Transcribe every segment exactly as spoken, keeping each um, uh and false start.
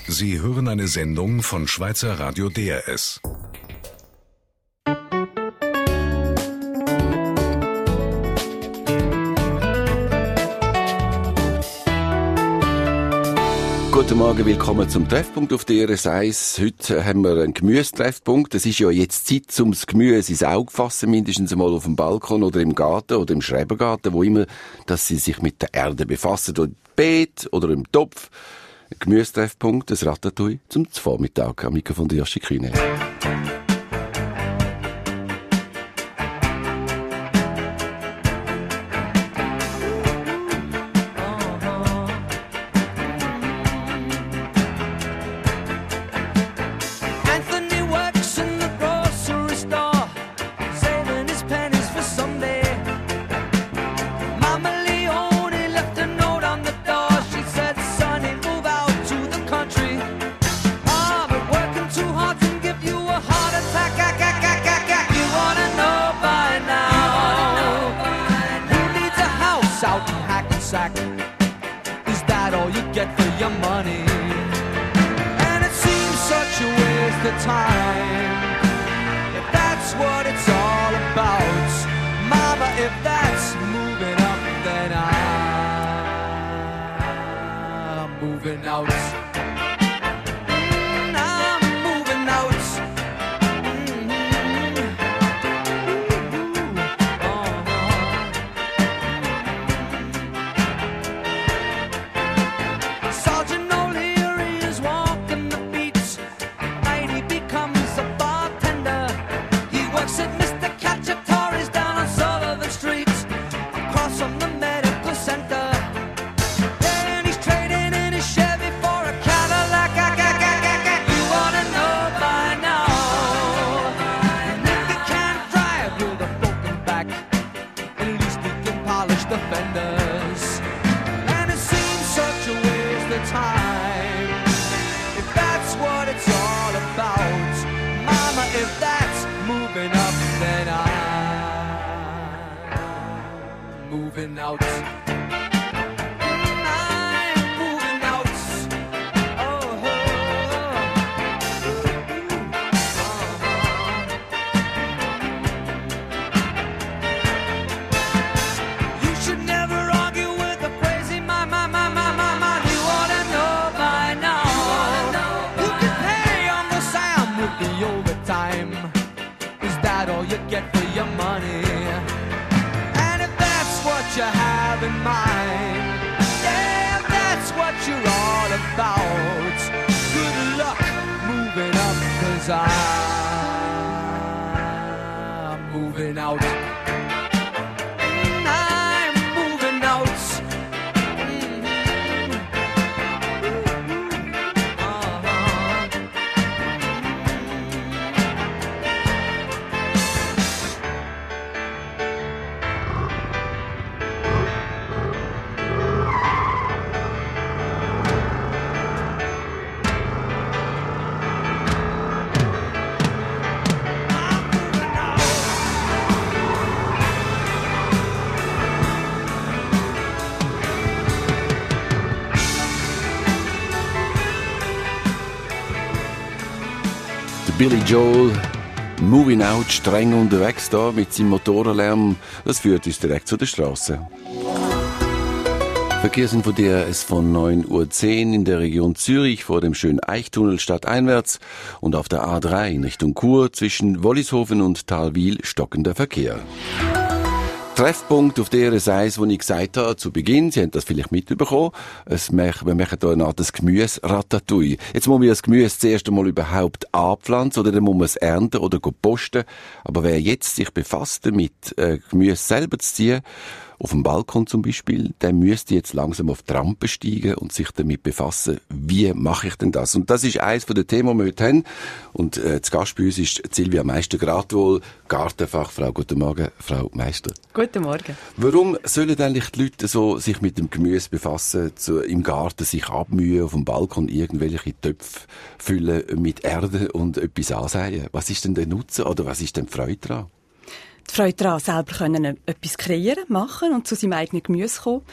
Sie hören eine Sendung von Schweizer Radio D R S. Guten Morgen, willkommen zum Treffpunkt auf D R S eins. Heute haben wir einen Gemüsetreffpunkt. Es ist ja jetzt Zeit, um das Gemüse ins Auge zu fassen, mindestens einmal auf dem Balkon oder im Garten oder im Schrebergarten, wo immer, dass sie sich mit der Erde befassen, oder im Beet oder im Topf. Ein Gemüsetreffpunkt, ein Ratatouille zum Vormittag. Am Mikrofon der Joshi Kühne. Is that all you get for your money? And it seems such a waste of time. If that's what it's all about, Mama, if that's moving up, then I'm moving out. Moving out. You have in mind, yeah, that's what you're all about. Good luck moving up, 'cause I'm moving out. I'm moving out. Billy Joel, Moving Out, streng unterwegs da mit seinem Motorenlärm. Das führt uns direkt zu der Straße. Verkehrsinfo D R S von neun Uhr zehn in der Region Zürich vor dem schönen Eichtunnel stadteinwärts und auf der A drei in Richtung Chur zwischen Wollishofen und Thalwil stockender Verkehr. Treffpunkt auf D R S eins, wo ich gesagt habe, zu Beginn, Sie haben das vielleicht mitbekommen, es mach, wir machen hier eine Art Gemüse-Ratatouille. Jetzt muss man das Gemüse zuerst einmal überhaupt anpflanzen oder dann muss man es ernten oder posten. Aber wer jetzt sich befasst damit, äh, Gemüse selber zu ziehen, auf dem Balkon zum Beispiel, der müsste jetzt langsam auf die Rampe steigen und sich damit befassen, wie mache ich denn das? Und das ist eines der Themen, die wir heute haben. Und äh, zu Gast bei uns ist Silvia Meister-Gradwohl, Gartenfachfrau. Guten Morgen, Frau Meister. Guten Morgen. Warum sollen eigentlich die Leute so sich mit dem Gemüse befassen, zu, im Garten sich abmühen, auf dem Balkon irgendwelche Töpfe füllen mit Erde und etwas ansäen? Was ist denn der Nutzen oder was ist denn die Freude daran? Die Freude daran, selber können etwas kreieren, machen und zu seinem eigenen Gemüse kommen.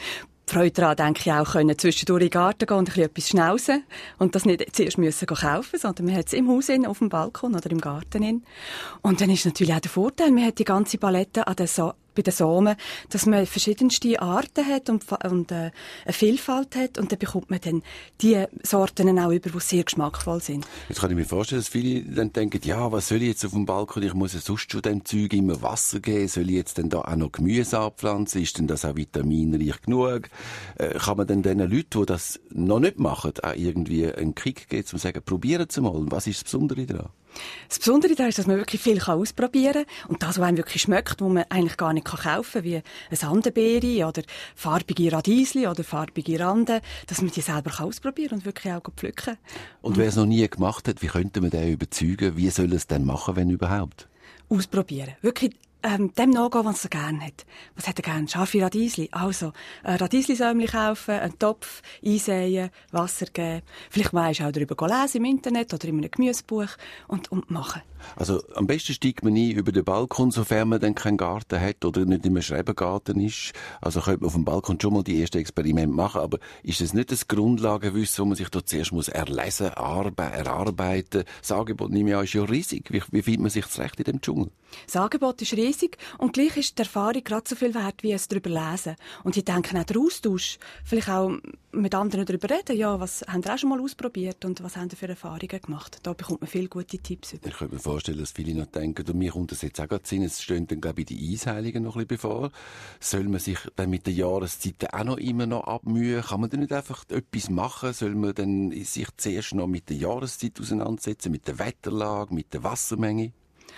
Die Freude daran, denke ich auch, können zwischendurch in den Garten gehen und ein bisschen etwas schnauzen und das nicht zuerst müssen kaufen, sondern man hat es im Haus in, auf dem Balkon oder im Garten in. Und dann ist natürlich auch der Vorteil, man hat die ganze Palette an den so bei den Samen, dass man verschiedenste Arten hat und, und äh, eine Vielfalt hat und dann bekommt man dann die Sorten auch über, die sehr geschmackvoll sind. Jetzt kann ich mir vorstellen, dass viele dann denken, ja, was soll ich jetzt auf dem Balkon, ich muss ja sonst schon dem Zeug immer Wasser geben, soll ich jetzt denn da auch noch Gemüse anpflanzen, ist denn das auch vitaminreich genug? Äh, kann man denn den Leuten, die das noch nicht machen, auch irgendwie einen Kick geben, um zu sagen, probieren Sie mal, was ist das Besondere daran? Das Besondere daran ist, dass man wirklich viel ausprobieren kann und das, was einem wirklich schmeckt, wo man eigentlich gar nicht kaufen kann, wie eine Sandenbeere oder farbige Radiesli oder farbige Randen, dass man die selber ausprobieren kann und wirklich auch pflücken. Und wer es noch nie gemacht hat, wie könnte man den überzeugen? Wie soll er es denn machen, wenn überhaupt? Ausprobieren. Wirklich ähm, dem nachgehen, was er gerne hat. Was hat er gerne? Scharfe Radiesli. Also, ein Radiesli-Säumchen kaufen, einen Topf einsäen, Wasser geben. Vielleicht mal auch darüber lesen im Internet oder in einem Gemüsebuch und, und machen. Also, am besten steigt man ein über den Balkon, sofern man dann keinen Garten hat oder nicht in einem Schrebergarten ist. Also könnte man auf dem Balkon schon mal die ersten Experimente machen, aber ist das nicht das Grundlagenwissen, wo man sich da zuerst muss erlesen, arbe- erarbeiten? Das Angebot, nehme ich an, ist ja riesig. Wie, wie findet man sich zurecht in dem Dschungel? Das Angebot ist riesig und gleich ist die Erfahrung gerade so viel wert, wie es darüber lesen. Und ich denke auch der Austausch, vielleicht auch mit anderen darüber reden, ja, was haben ihr auch schon mal ausprobiert und was haben ihr für Erfahrungen gemacht? Da bekommt man viele gute Tipps über. Ich könnte mir vorstellen, dass viele noch denken, und mir kommt das jetzt auch gerade Sinn, es stehen dann, glaube ich, die Eisheiligen noch ein bisschen bevor. Soll man sich dann mit den Jahreszeiten auch noch immer noch abmühen? Kann man dann nicht einfach etwas machen? Soll man dann sich zuerst noch mit der Jahreszeit auseinandersetzen, mit der Wetterlage, mit der Wassermenge?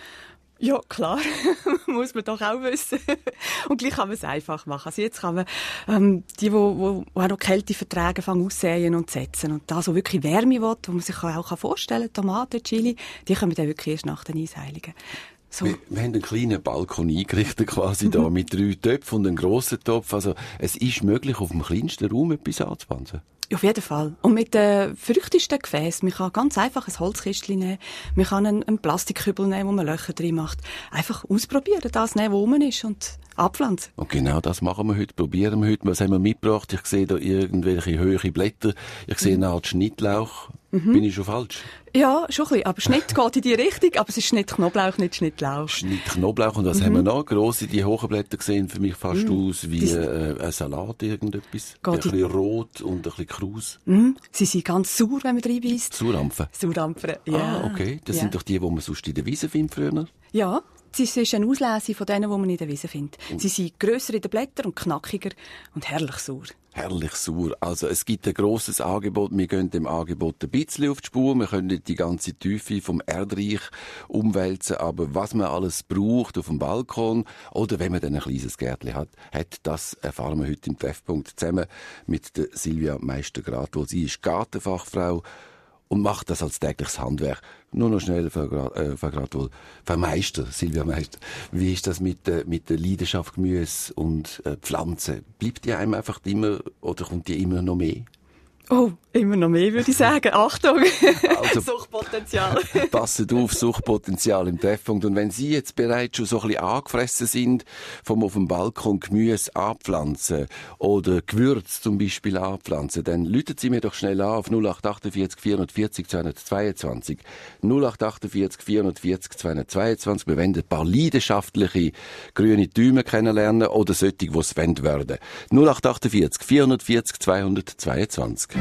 Ja, klar. Muss man doch auch wissen. Und gleich kann man es einfach machen. Also jetzt kann man ähm, die, die, die auch noch Kälte vertragen, fangen aussäen und setzen. Und da so wirklich Wärme will, wo man sich auch vorstellen kann, Tomaten, Chili, die kommen dann wirklich erst nach den Eisheiligen. So. Wir, wir haben einen kleinen Balkon eingerichtet, quasi da, mit drei Töpfen und einem grossen Topf. Also, es ist möglich, auf dem kleinsten Raum etwas anzupflanzen. Auf jeden Fall. Und mit den verrücktesten Gefäßen. Man kann ganz einfach ein Holzkistchen nehmen. Man kann einen, einen Plastikkübel nehmen, wo man Löcher drin macht. Einfach ausprobieren, das nehmen, wo man ist und abpflanzen. Und genau das machen wir heute, probieren wir heute. Was haben wir mitgebracht? Ich sehe da irgendwelche höhere Blätter. Ich sehe eine Art Schnittlauch. Mhm. Bin ich schon falsch? Ja, schon ein bisschen. Aber Schnitt geht in die Richtung, aber es ist Schnittknoblauch, nicht Schnittlauch. Schnittknoblauch. Und was mhm. haben wir noch? Grosse, die hohen Blätter sehen für mich fast mhm. aus wie äh, ein Salat, irgendetwas. Geht ein bisschen rot und ein bisschen kraus. Mhm. Sie sind ganz sauer, wenn man reinbeißt. Saurampfen? Saurampfen, ja. Ah, okay. Das ja. sind doch die, die man sonst in der Wiese findet früher? Ja. Es ist eine Auslese von denen, die man in der Wiese findet. Mhm. Sie sind grösser in den Blättern und knackiger und herrlich sauer. Herrlich sauer. Also es gibt ein grosses Angebot. Wir gehen dem Angebot ein bisschen auf die Spur. Wir können nicht die ganze Tiefe vom Erdreich umwälzen, aber was man alles braucht auf dem Balkon oder wenn man dann ein kleines Gärtchen hat, hat, das erfahren wir heute im Treffpunkt zusammen mit der Silvia Meister-Gradwohl. Sie ist Gartenfachfrau und macht das als tägliches Handwerk. Nur noch schnell, Frau Gradwohl. Frau Meister, Silvia Meister, wie ist das mit der, mit der Leidenschaft Gemüse und äh, Pflanzen? Bleibt die einem einfach immer, oder kommt die immer noch mehr? Oh, immer noch mehr, würde ich sagen. Achtung! Also, Suchtpotenzial. Passet auf, Suchtpotenzial im Treffpunkt. Und wenn Sie jetzt bereits schon so ein bisschen angefressen sind, vom auf dem Balkon Gemüse anpflanzen oder Gewürz zum Beispiel anpflanzen, dann läuten Sie mir doch schnell an auf null acht achtundvierzig vierhundertvierzig zweihundertzweiundzwanzig. null acht achtundvierzig vierhundertvierzig zweihundertzweiundzwanzig. Wir wollen ein paar leidenschaftliche grüne Däume kennenlernen oder solche, die es werden wollen. null acht achtundvierzig vierhundertvierzig zweihundertzweiundzwanzig.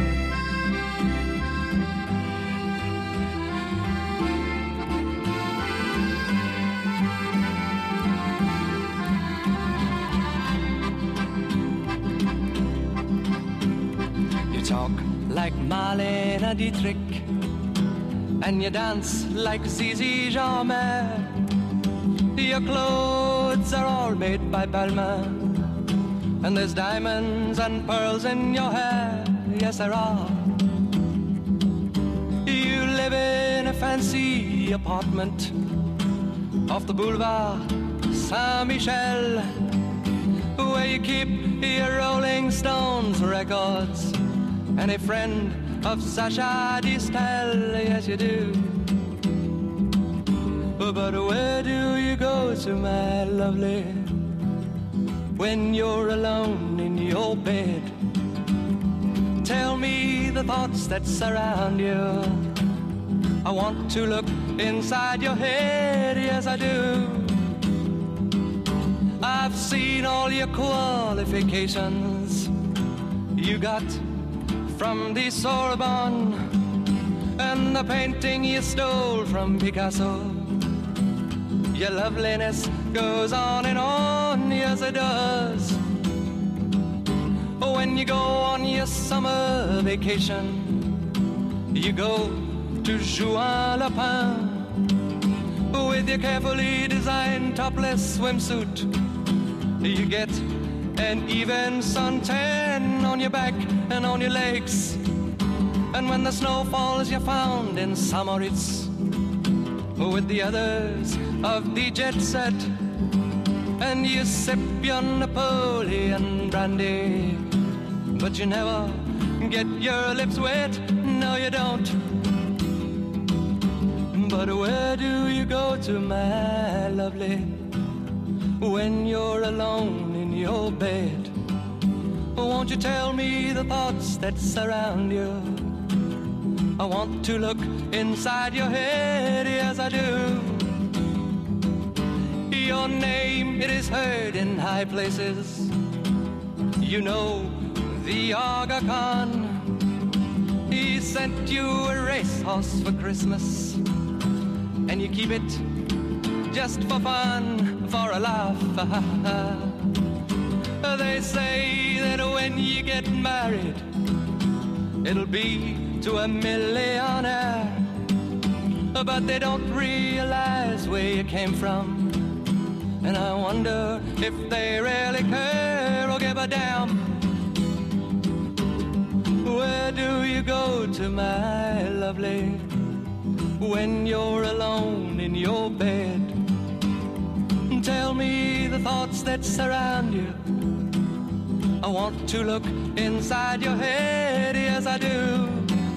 You talk like Marlene Dietrich, and you dance like Zizi Jeanmaire. Your clothes are all made by Balmain, and there's diamonds and pearls in your hair. Yes, there are. You live in a fancy apartment off the boulevard Saint-Michel, where you keep your Rolling Stones records and a friend of Sacha Distel. Yes, you do. But where do you go to, my lovely, when you're alone in your bed? Tell me the thoughts that surround you. I want to look inside your head, yes I do. I've seen all your qualifications you got from the Sorbonne, and the painting you stole from Picasso. Your loveliness goes on and on, yes it does. When you go on your summer vacation, you go to Juan Lapin with your carefully designed topless swimsuit. You get an even suntan on your back and on your legs. And when the snow falls, you're found in Samoritz with the others of the jet set. And you sip your Napoleon brandy, but you never get your lips wet, no you don't. But where do you go to, my lovely, when you're alone in your bed? Won't you tell me the thoughts that surround you? I want to look inside your head, yes I do. Your name, it is heard in high places. You know the Aga Khan. He sent you a racehorse for Christmas, and you keep it just for fun, for a laugh. They say that when you get married, it'll be to a millionaire, but they don't realize where you came from. And I wonder if they really care or give a damn. Where do you go to, my lovely, when you're alone in your bed? Tell me the thoughts that surround you. I want to look inside your head, yes I do.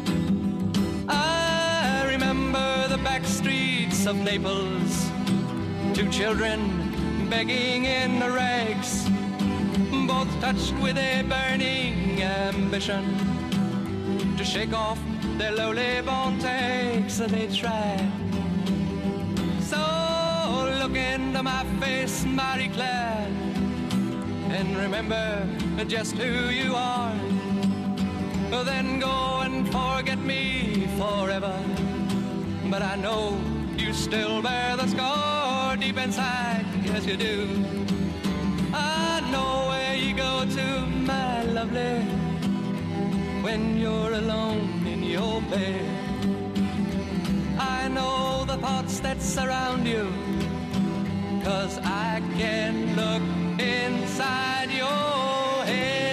I remember the back streets of Naples, two children begging in the rags, both touched with a burning ambition to shake off their lowly born takes. They try. So look into my face, Marie Claire, and remember just who you are. Then go and forget me forever, but I know you still bear the scar deep inside, yes you do. I know where you go to, my lovely, when you're alone in your bed. I know the thoughts that surround you, 'cause I can look inside your head.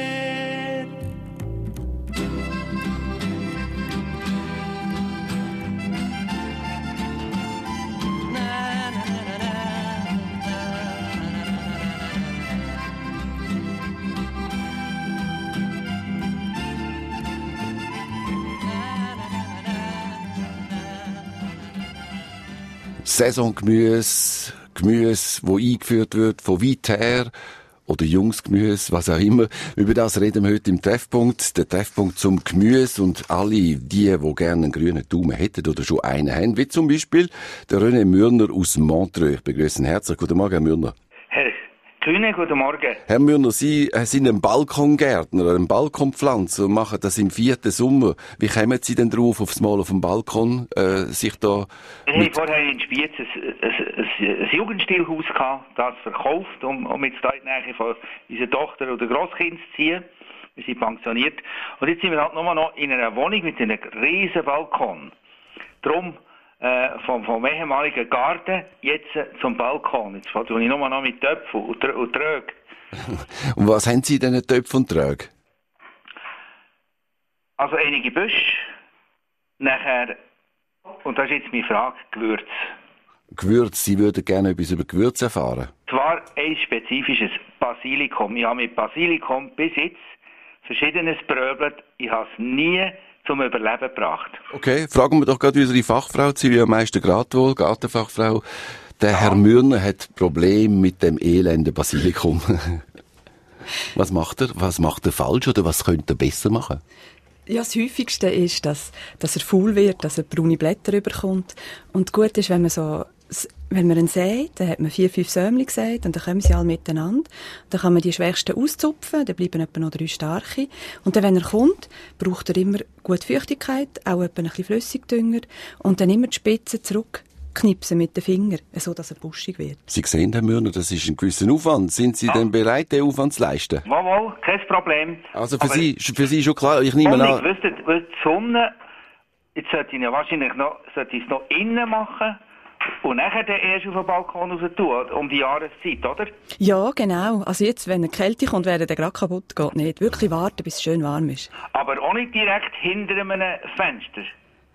Saisongemüse, Gemüse, wo eingeführt wird von weit her, oder Jungsgemüse, was auch immer. Über das reden wir heute im Treffpunkt. Der Treffpunkt zum Gemüse und alle die, die gerne einen grünen Daumen hätten oder schon einen haben, wie zum Beispiel der René Mürner aus Montreux. Ich begrüße ihn herzlich. Guten Morgen, Herr Mürner. Herr Kühne, guten Morgen. Herr Mürner, Sie sind ein Balkongärtner, ein Balkonpflanzer und machen das im vierten Sommer. Wie kommen Sie denn drauf, aufs Mal auf dem Balkon, äh, sich da... Ich habe vorher in Spiez ein, ein, ein, ein Jugendstilhaus gehabt, das verkauft, um, um jetzt da in die Nähe von unserer Tochter oder Grosskind zu ziehen. Wir sind pensioniert. Und jetzt sind wir halt nur noch in einer Wohnung mit einem riesen Balkon. Darum... Vom, vom ehemaligen Garten jetzt zum Balkon. Jetzt fahre ich nur noch mit Töpfen und, und Trögen. Und was haben Sie denn Töpfe und Tröge? Also einige Büsche, nachher, und das ist jetzt meine Frage, Gewürz. Gewürz, Sie würden gerne etwas über Gewürz erfahren? Zwar ein spezifisches Basilikum. Ich habe mit Basilikum bis jetzt Verschiedenes bröbelt. Ich habe es nie zum Überleben gebracht. Okay, fragen wir doch gerade unsere Fachfrau, Silvia Meister-Gratwohl, Gartenfachfrau. Der ja. Herr Mürner hat Probleme mit dem elenden Basilikum. Was macht er? Was macht er falsch oder was könnte er besser machen? Ja, das Häufigste ist, dass, dass er faul wird, dass er braune Blätter überkommt. Und gut ist, wenn man so, wenn man ihn sät, dann hat man vier, fünf Sämli gesät und dann kommen sie alle miteinander. Dann kann man die Schwächsten auszupfen, dann bleiben etwa noch drei starke. Und dann, wenn er kommt, braucht er immer gut Feuchtigkeit, auch etwa ein bisschen Flüssigdünger und dann immer die Spitze zurückknipsen mit den Fingern, so dass er buschig wird. Sie sehen, Herr Mürner, das ist ein gewisser Aufwand. Sind Sie ja. denn bereit, den Aufwand zu leisten? Jawohl, kein Problem. Also für Sie, für Sie schon klar, ich nehme an... Wisst ihr, die Sonne, jetzt sollte ich ja wahrscheinlich noch, sollte ich es noch innen machen und nachher dann erst auf den Balkon raus tun, um die Jahreszeit, oder? Ja, genau. Also jetzt, wenn eine Kälte kommt, wäre der gerade kaputt. Geht nicht. Wirklich warten, bis es schön warm ist. Aber auch nicht direkt hinter einem Fenster.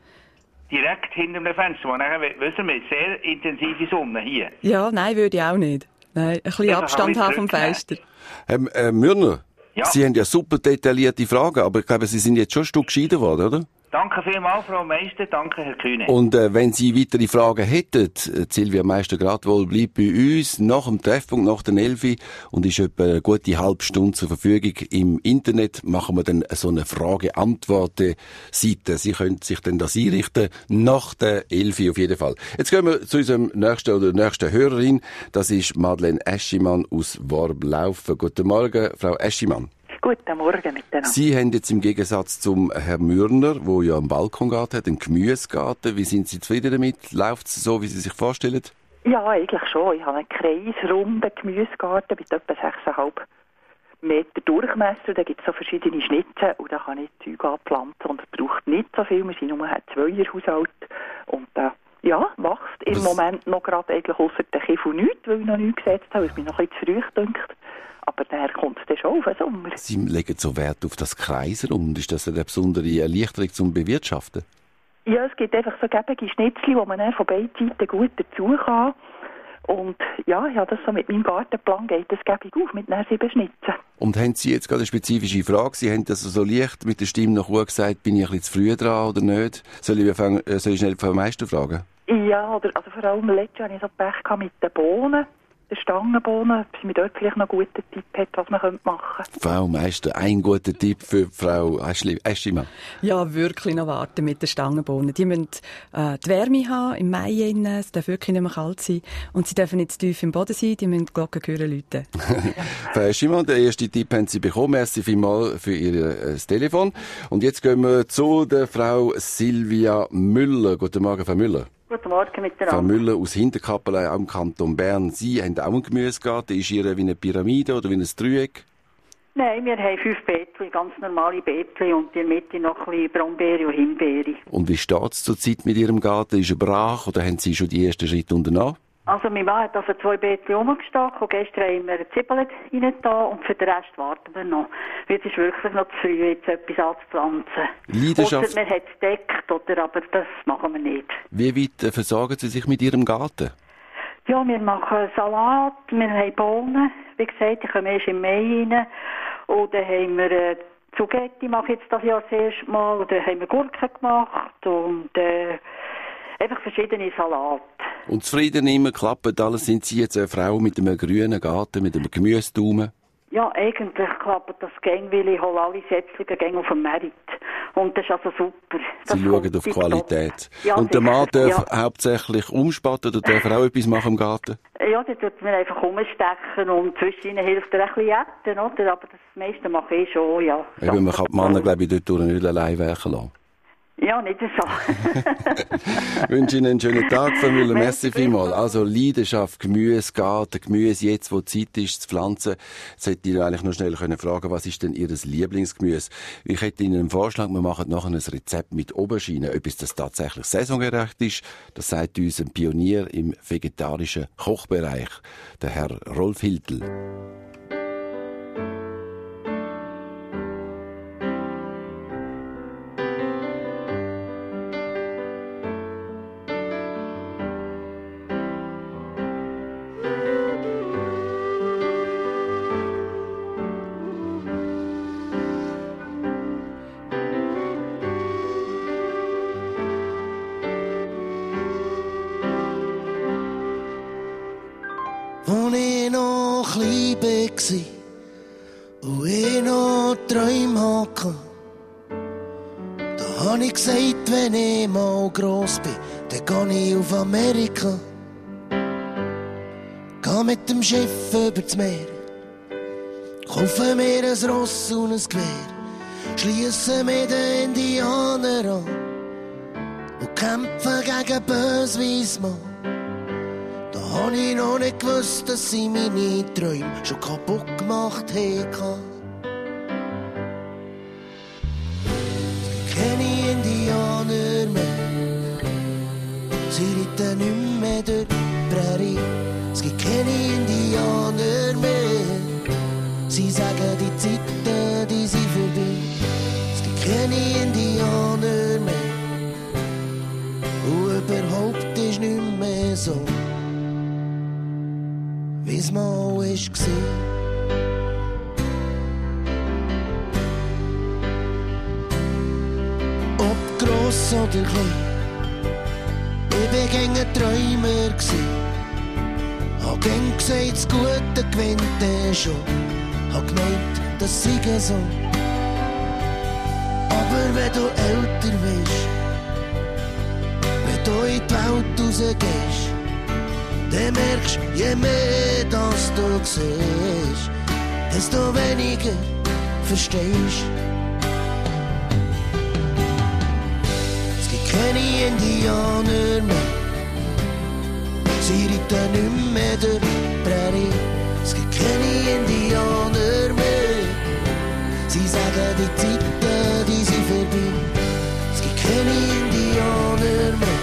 Direkt hinter einem Fenster, wo nachher, wissen wir, sehr intensive Sonne hier. Ja, nein, würde ich auch nicht. Nein, ein bisschen Das Abstand haben vom Fenster. Herr äh, Mürner, ja. Sie haben ja super detaillierte Fragen, aber ich glaube, Sie sind jetzt schon ein Stück gescheiter geworden, oder? Danke vielmals, Frau Meister. Danke, Herr Kühne. Und äh, wenn Sie weitere Fragen hätten, äh, Silvia Meister-Gradwohl bleibt bei uns nach dem Treffpunkt, nach der Elfi und ist etwa eine gute halbe Stunde zur Verfügung. Im Internet machen wir dann so eine Frage-Antworten-Seite. Sie können sich dann das einrichten, nach der Elfi auf jeden Fall. Jetzt gehen wir zu unserem nächsten oder nächsten Hörerin. Das ist Madeleine Eschimann aus Worblaufen. Guten Morgen, Frau Eschimann. Guten Morgen miteinander. Sie haben jetzt im Gegensatz zum Herrn Mürner, der ja einen Balkongarten hat, einen Gemüsegarten. Wie sind Sie zufrieden damit? Läuft es so, wie Sie sich vorstellen? Ja, eigentlich schon. Ich habe einen kreisrunden Gemüsegarten mit etwa sechs Komma fünf Meter Durchmesser. Da gibt es so verschiedene Schnitte und da kann ich Zeug anpflanzen. Und es braucht nicht so viel. Wir sind nur ein Zweierhaushalt. Und da äh, ja, wächst im Was? Moment noch gerade eigentlich ausser der Kiffel nichts, weil ich noch nichts gesetzt habe, weil es mir noch ein bisschen zu früh dünkt. Aber daher kommt es dann schon auf den Sommer. Sie legen so Wert auf das Kreiserund. Ist das eine besondere Erleichterung zum Bewirtschaften? Ja, es gibt einfach so gebige Schnitzchen, wo man dann von beiden Seiten gut dazu kann. Und ja, ja, das so mit meinem Gartenplan geht das gebig auf, mit den sieben Schnitzen. Und haben Sie jetzt gerade eine spezifische Frage? Sie haben das so leicht mit der Stimme nach oben gesagt, bin ich ein bisschen zu früh dran oder nicht? Soll ich, fangen, soll ich schnell Frau Meister fragen? Ja, oder, also vor allem letztes Jahr hatte ich so Pech mit den Bohnen. Der Stangenbohnen, ob sie mir dort vielleicht noch einen guten Tipp hat, was man machen könnte. Frau Meister, ein guter Tipp für Frau Eschimann. Ja, wirklich noch warten mit den Stangenbohnen. Die müssen äh, die Wärme haben, im Mai innen, es darf wirklich nicht mehr kalt sein. Und sie dürfen nicht zu tief im Boden sein, die müssen die Glocken hören läuten. Frau Eschimann, den ersten Tipp haben Sie bekommen. Merci vielmals für Ihr äh, Telefon. Und jetzt gehen wir zu der Frau Silvia Müller. Guten Morgen, Frau Müller. Guten Morgen miteinander. Frau Müller aus Hinterkappeln, auch im Kanton Bern. Sie haben auch einen Gemüsegarten. Ist Ihre wie eine Pyramide oder wie ein Dreieck? Nein, wir haben fünf Beetchen, ganz normale Beetchen und in der Mitte noch ein bisschen Brombeere und Himbeere. Und wie steht es zurzeit mit Ihrem Garten? Ist er brach oder haben Sie schon die ersten Schritte unternommen? Also mein Mann hat also zwei Beetchen rumgestockt und gestern haben wir eine Zwiebeln reingetan und für den Rest warten wir noch. Weil es ist wirklich noch zu früh, jetzt etwas anzupflanzen. Leidenschaft. Oder man hat es deckt, oder, aber das machen wir nicht. Wie weit äh, versorgen Sie sich mit Ihrem Garten? Ja, wir machen Salat, wir haben Bohnen, wie gesagt, die kommen erst im Mai rein. Und dann haben wir äh, Zucchetti, mache ich jetzt das Jahr das erste Mal, und dann haben wir Gurken gemacht und äh, einfach verschiedene Salate. Und zufrieden immer, klappt alles? Sind Sie jetzt eine Frau mit einem grünen Garten, mit einem Gemüsedaumen? Ja, eigentlich klappt das gäng, weil ich hole alle Setzlinge gäng auf den Merit. Und das ist also super. Das Sie schauen auf Qualität. Ja, und der Mann darf ja. hauptsächlich umspatten oder darf er auch etwas machen im Garten? Ja, der tut mir einfach umstechen und zwischen ihnen hilft er ein bisschen jetten, oder? Aber das meiste mache ich schon, ja. Eben, man kann die Männer, glaube ich, dort nicht allein werken lassen. Ja, nicht so. Ich wünsche Ihnen einen schönen Tag, Frau Müller. Merci vielmals. Also Leidenschaft, Gemüse, Garten, Gemüse, jetzt wo Zeit ist zu pflanzen. Jetzt hätte ich eigentlich noch schnell fragen können, was ist denn Ihr Lieblingsgemüse? Ich hätte Ihnen einen Vorschlag, wir machen nachher ein Rezept mit Aubergine. Ob es das tatsächlich saisongerecht ist, das sagt uns ein Pionier im vegetarischen Kochbereich, der Herr Rolf Hiltl. Als ich noch klein war, Träume hatte. Da hab ich gesagt, wenn ich mal gross bin, dann geh ich auf Amerika. Geh mit dem Schiff über das Meer, kaufe mir ein Ross und ein Gewehr, schliesse mit den Indianern an und kämpfe gegen Bösweismann. Da hab ich noch nicht gewusst, dass sie meine Träume schon kaputt gemacht haben. Es gibt keine Indianer mehr, sie reiten nicht mehr durch die Prärie. Es gibt keine Indianer mehr, sie sagen, die Zeiten, die sind vorbei. Es gibt keine Indianer mehr, und überhaupt ist nicht mehr so, wie es mal war. Ob gross oder klein, ich war gegen ein Träumer gsi. Hab gern gesagt, das Gute gewinnt er schon. Hab gemeint, das sei so. Aber wenn du älter wirst, wenn du in die Welt rausgehst, dann merkst du, je mehr das du siehst, desto weniger verstehst. Es gibt keine Indianer mehr, sie reiten nicht mehr durch die Prärie. Es gibt keine Indianer mehr, sie sagen, die Zeiten, die sind vorbei. Es gibt keine Indianer mehr,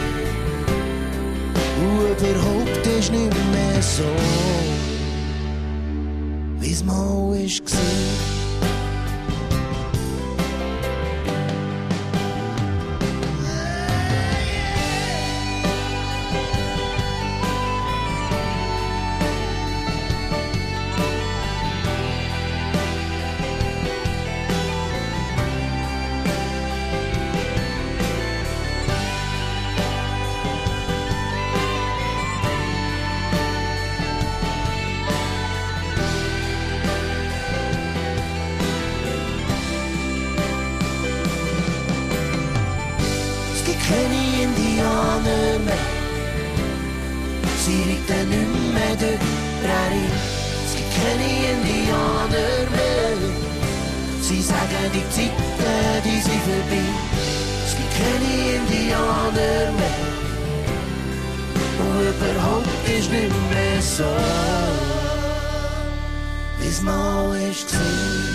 und überhaupt ist nicht mehr so, wie es mal war. Keine Indianer mehr, sie reiten nicht mehr durch die Prärie. Es gibt keine Indianer mehr, sie sagen, die Zeiten, die sind vorbei. Es gibt keine Indianer mehr, und überhaupt ist nicht mehr so, wie es mal war.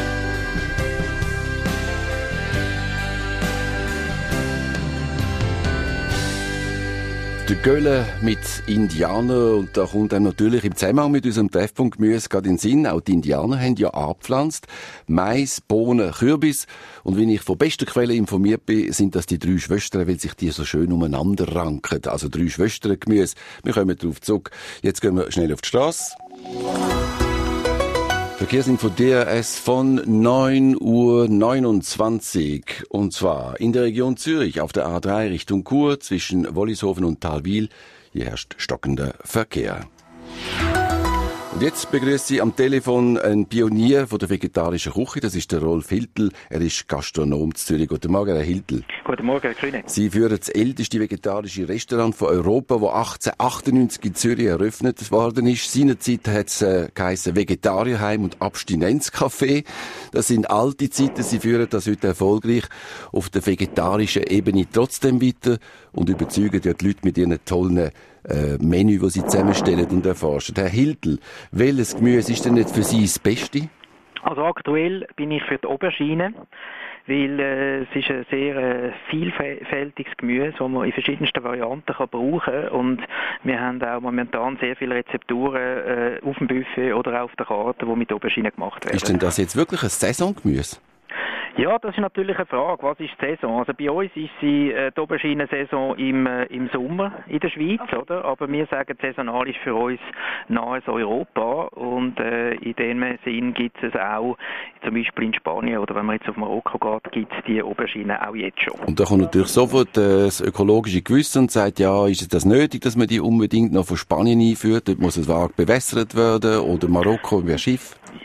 Der Gölle mit Indianern, und da kommt dann natürlich im Zusammenhang mit unserem Treffpunkt Gemüse gerade in den Sinn. Auch die Indianer haben ja angepflanzt. Mais, Bohnen, Kürbis. Und wenn ich von bester Quelle informiert bin, sind das die drei Schwestern, weil sich die so schön umeinander ranken. Also drei Schwestern Gemüse. Wir kommen darauf zurück. Jetzt gehen wir schnell auf die Straße. Verkehrsinfo D R S von neun Uhr neunundzwanzig. Und zwar in der Region Zürich auf der A drei Richtung Chur zwischen Wollishofen und Talwil. Hier herrscht stockender Verkehr. Und jetzt begrüßt Sie am Telefon einen Pionier von der vegetarischen Küche. Das ist der Rolf Hiltl. Er ist Gastronom in Zürich. Guten Morgen, Herr Hiltl. Guten Morgen, Herr Kühne. Sie führen das älteste vegetarische Restaurant von Europa, das achtzehnhundertachtundneunzig in Zürich eröffnet worden ist. Seinerzeit hat es äh, geheissen Vegetarierheim und Abstinenzcafé. Das sind alte Zeiten. Sie führen das heute erfolgreich auf der vegetarischen Ebene trotzdem weiter und überzeugen ja die Leute mit ihren tollen äh, Menü, die sie zusammenstellen und erforschen. Herr Hiltl, welches Gemüse ist denn nicht für Sie das Beste? Also aktuell bin ich für die Aubergine, weil äh, es ist ein sehr äh, vielfältiges Gemüse, das man in verschiedensten Varianten kann brauchen kann. Und wir haben auch momentan sehr viele Rezepturen äh, auf dem Buffet oder auch auf der Karte, die mit Aubergine gemacht werden. Ist denn das jetzt wirklich ein Saisongemüse? Ja, das ist natürlich eine Frage. Was ist die Saison? Also bei uns ist sie äh, die Aubergine-Saison im, äh, im Sommer in der Schweiz, okay. oder? Aber wir sagen, saisonal ist für uns nahes Europa und äh, in dem Sinn gibt es auch zum Beispiel in Spanien oder wenn man jetzt auf Marokko geht, gibt es die Aubergine auch jetzt schon. Und da kommt natürlich sofort äh, das ökologische Gewissen und sagt, ja, ist es das nötig, dass man die unbedingt noch von Spanien einführt? Dort muss es arg bewässert werden oder Marokko über Schiff?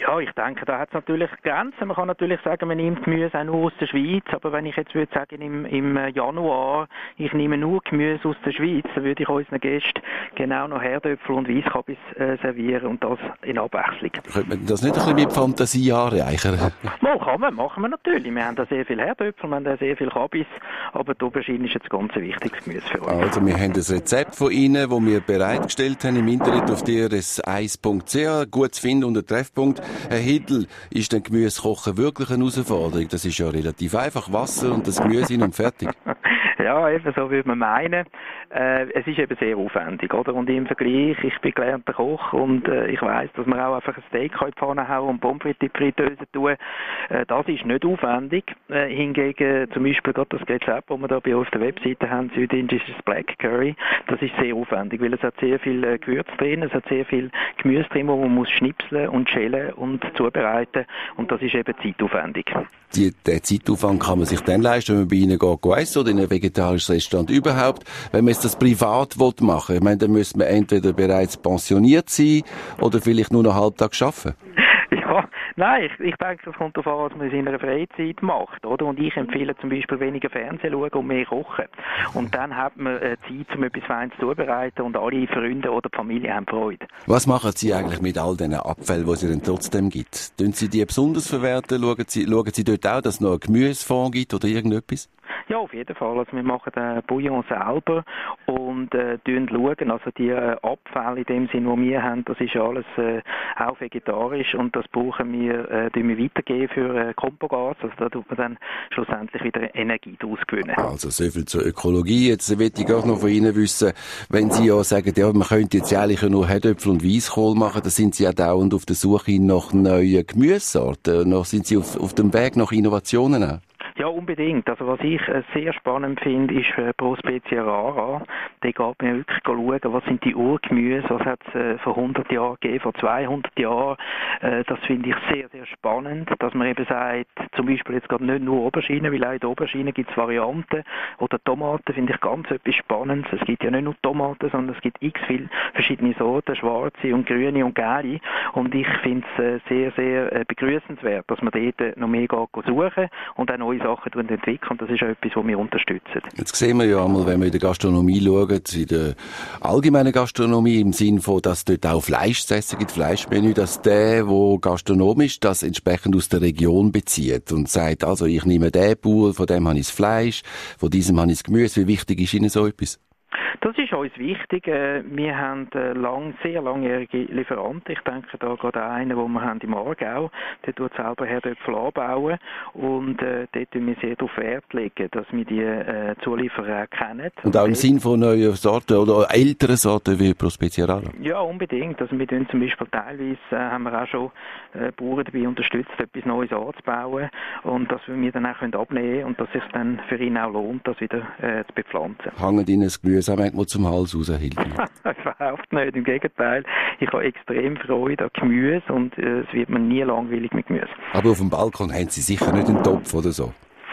Ja, ich denke, da hat es natürlich Grenzen. Man kann natürlich sagen, man nimmt Gemüse auch nur aus der Schweiz, aber wenn ich jetzt würde sagen, im, im Januar, ich nehme nur Gemüse aus der Schweiz, dann würde ich unseren Gästen genau noch Herdöpfel und Weisskabis äh, servieren und das in Abwechslung. Könnte man das nicht ein bisschen mit Fantasie anreichern? Mal kann man, machen wir natürlich. Wir haben da sehr viele Herdöpfel, wir haben da sehr viele Kabis, aber die Aubergine ist jetzt ganz ein wichtiges Gemüse für uns. Also, wir haben ein Rezept von Ihnen, das wir bereitgestellt haben im Internet auf d r s eins punkt c h, gut zu finden unter Treffpunkt. Herr Hiddl, ist denn Gemüsekochen wirklich eine Herausforderung? Das ist ja relativ einfach. Wasser und das Gemüse hin und fertig. Ja, eben so würde man meinen. Äh, es ist eben sehr aufwendig, oder? Und im Vergleich, ich bin gelernter Koch und äh, ich weiss, dass man auch einfach ein Steak in die Pfanne hauen und Pommes frites in die Fritteuse tun. Äh, das ist nicht aufwendig. Äh, hingegen zum Beispiel gerade das Rezept, das wir da bei uns auf der Webseite haben, südindisches Black Curry, das ist sehr aufwendig, weil es hat sehr viel äh, Gewürz drin, es hat sehr viel Gemüse drin, wo man muss schnipseln und schälen und zubereiten und das ist eben zeitaufwendig. Die, den Zeitaufwand kann man sich dann leisten, wenn man bei Ihnen geht, geht essen oder in ein vegetarisches Restaurant überhaupt. Wenn man jetzt das privat machen will, ich meine, dann müsste man entweder bereits pensioniert sein oder vielleicht nur noch halbtags arbeiten. Ja, nein, ich, ich denke, es kommt darauf an, was man in seiner Freizeit macht, oder? Und ich empfehle zum Beispiel weniger Fernsehen schauen und mehr kochen. Und dann hat man äh, Zeit, um etwas Feines zuzubereiten und alle Freunde oder die Familie haben Freude. Was machen Sie eigentlich mit all diesen Abfällen, die es Ihnen trotzdem gibt? Tun Sie die besonders verwerten? Schauen Sie, schauen Sie dort auch, dass es noch einen Gemüsefonds gibt oder irgendetwas? Ja, auf jeden Fall. Also wir machen den Bouillon selber und äh, schauen, also die äh, Abfälle in dem Sinn, die wir haben, das ist alles äh, auch vegetarisch und das brauchen wir, äh, wir weitergeben für äh, Kompogas, also da tut man dann schlussendlich wieder Energie daraus gewinnen. Also so viel zur Ökologie. Jetzt möchte ich auch noch von Ihnen wissen, wenn Sie ja sagen, ja, man könnte jetzt eigentlich nur Herdöpfel und Weisskohl machen, dann sind Sie ja dauernd auf der Suche nach neuen Gemüsesorten. Noch sind Sie auf, auf dem Weg nach Innovationen auch? Ja, unbedingt. Also was ich äh, sehr spannend finde, ist äh, Prospecia rara. Da geht man wirklich schauen, was sind die Urgemüse, was hat es äh, vor hundert Jahren gegeben, vor zweihundert Jahren. Äh, das finde ich sehr, sehr spannend, dass man eben sagt, zum Beispiel jetzt gerade nicht nur Auberginen, weil auch in der Aubergine gibt es Varianten. Oder Tomaten finde ich ganz etwas Spannendes. Es gibt ja nicht nur Tomaten, sondern es gibt x viele verschiedene Sorten, schwarze und grüne und gelbe. Und ich finde es äh, sehr, sehr äh, begrüßenswert, dass man dort noch mehr geht suchen und auch neue Sachen entwickeln. Das ist auch etwas, was wir unterstützen. Jetzt sehen wir ja einmal, wenn wir in der Gastronomie schauen, in der allgemeinen Gastronomie, im Sinne von, dass dort auch Fleisch zu essen gibt, Fleischmenü, dass der, der gastronomisch das entsprechend aus der Region bezieht und sagt, also ich nehme den Bauer, von dem habe ich das Fleisch, von diesem habe ich das Gemüse. Wie wichtig ist Ihnen so etwas? Das ist uns wichtig. Wir haben lang, sehr langjährige Lieferanten. Ich denke da gerade an einen, den wir haben im Aargau. Der tut selber Herdöpfel anbauen. Und äh, dort legen wir sehr darauf Wert legen, dass wir die äh, Zulieferer kennen. Und, und auch im Sinn von neuen Sorten oder älteren Sorten wie Prospecia rara? Ja, unbedingt. Also wir tun zum Beispiel teilweise, äh, haben wir auch schon äh, Bauern dabei unterstützt, etwas Neues anzubauen. Und das wir dann auch abnehmen können und dass es sich dann für ihn auch lohnt, das wieder äh, zu bepflanzen. Hängen Ihnen das Gemüse auch manchmal zum Hals raus, Hilde? Überhaupt nicht, im Gegenteil. Ich habe extrem Freude an Gemüse und äh, es wird mir nie langweilig mit Gemüse. Aber auf dem Balkon haben Sie sicher nicht einen Topf oder so?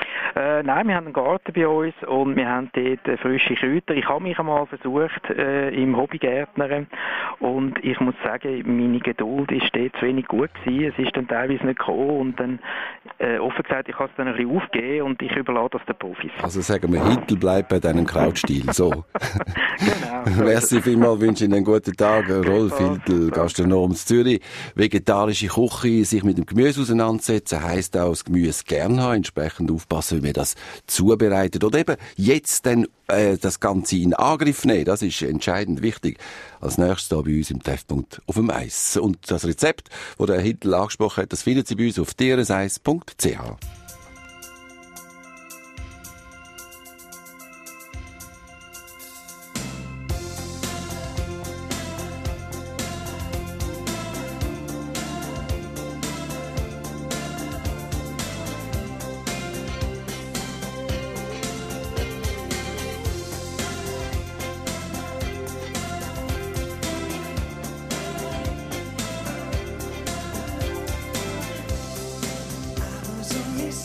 Äh, nein, wir haben einen Garten bei uns und wir haben dort äh, frische Kräuter. Ich habe mich einmal versucht äh, im Hobbygärtnern und ich muss sagen, meine Geduld ist dort zu wenig gut gewesen. Es ist dann teilweise nicht gekommen und dann, äh, offen gesagt, ich habe es dann ein bisschen aufgegeben und ich überlasse das den Profis. Also sagen wir, Hiddl bleibt bei deinem Krautstil, so. Genau. Merci vielmals, wünsche Ihnen einen guten Tag. Rolf Hiddl, Gastronom in Zürich. Vegetarische Küche, sich mit dem Gemüse auseinandersetzen, heisst auch, das Gemüse gern haben, entsprechend aufpassen, wie wir das zubereitet. Oder eben jetzt dann äh, das Ganze in Angriff nehmen. Das ist entscheidend wichtig. Als nächstes hier bei uns im Treffpunkt auf dem Eis. Und das Rezept, das der Herr Hiddl angesprochen hat, das finden Sie bei uns auf d r s eins punkt c h. This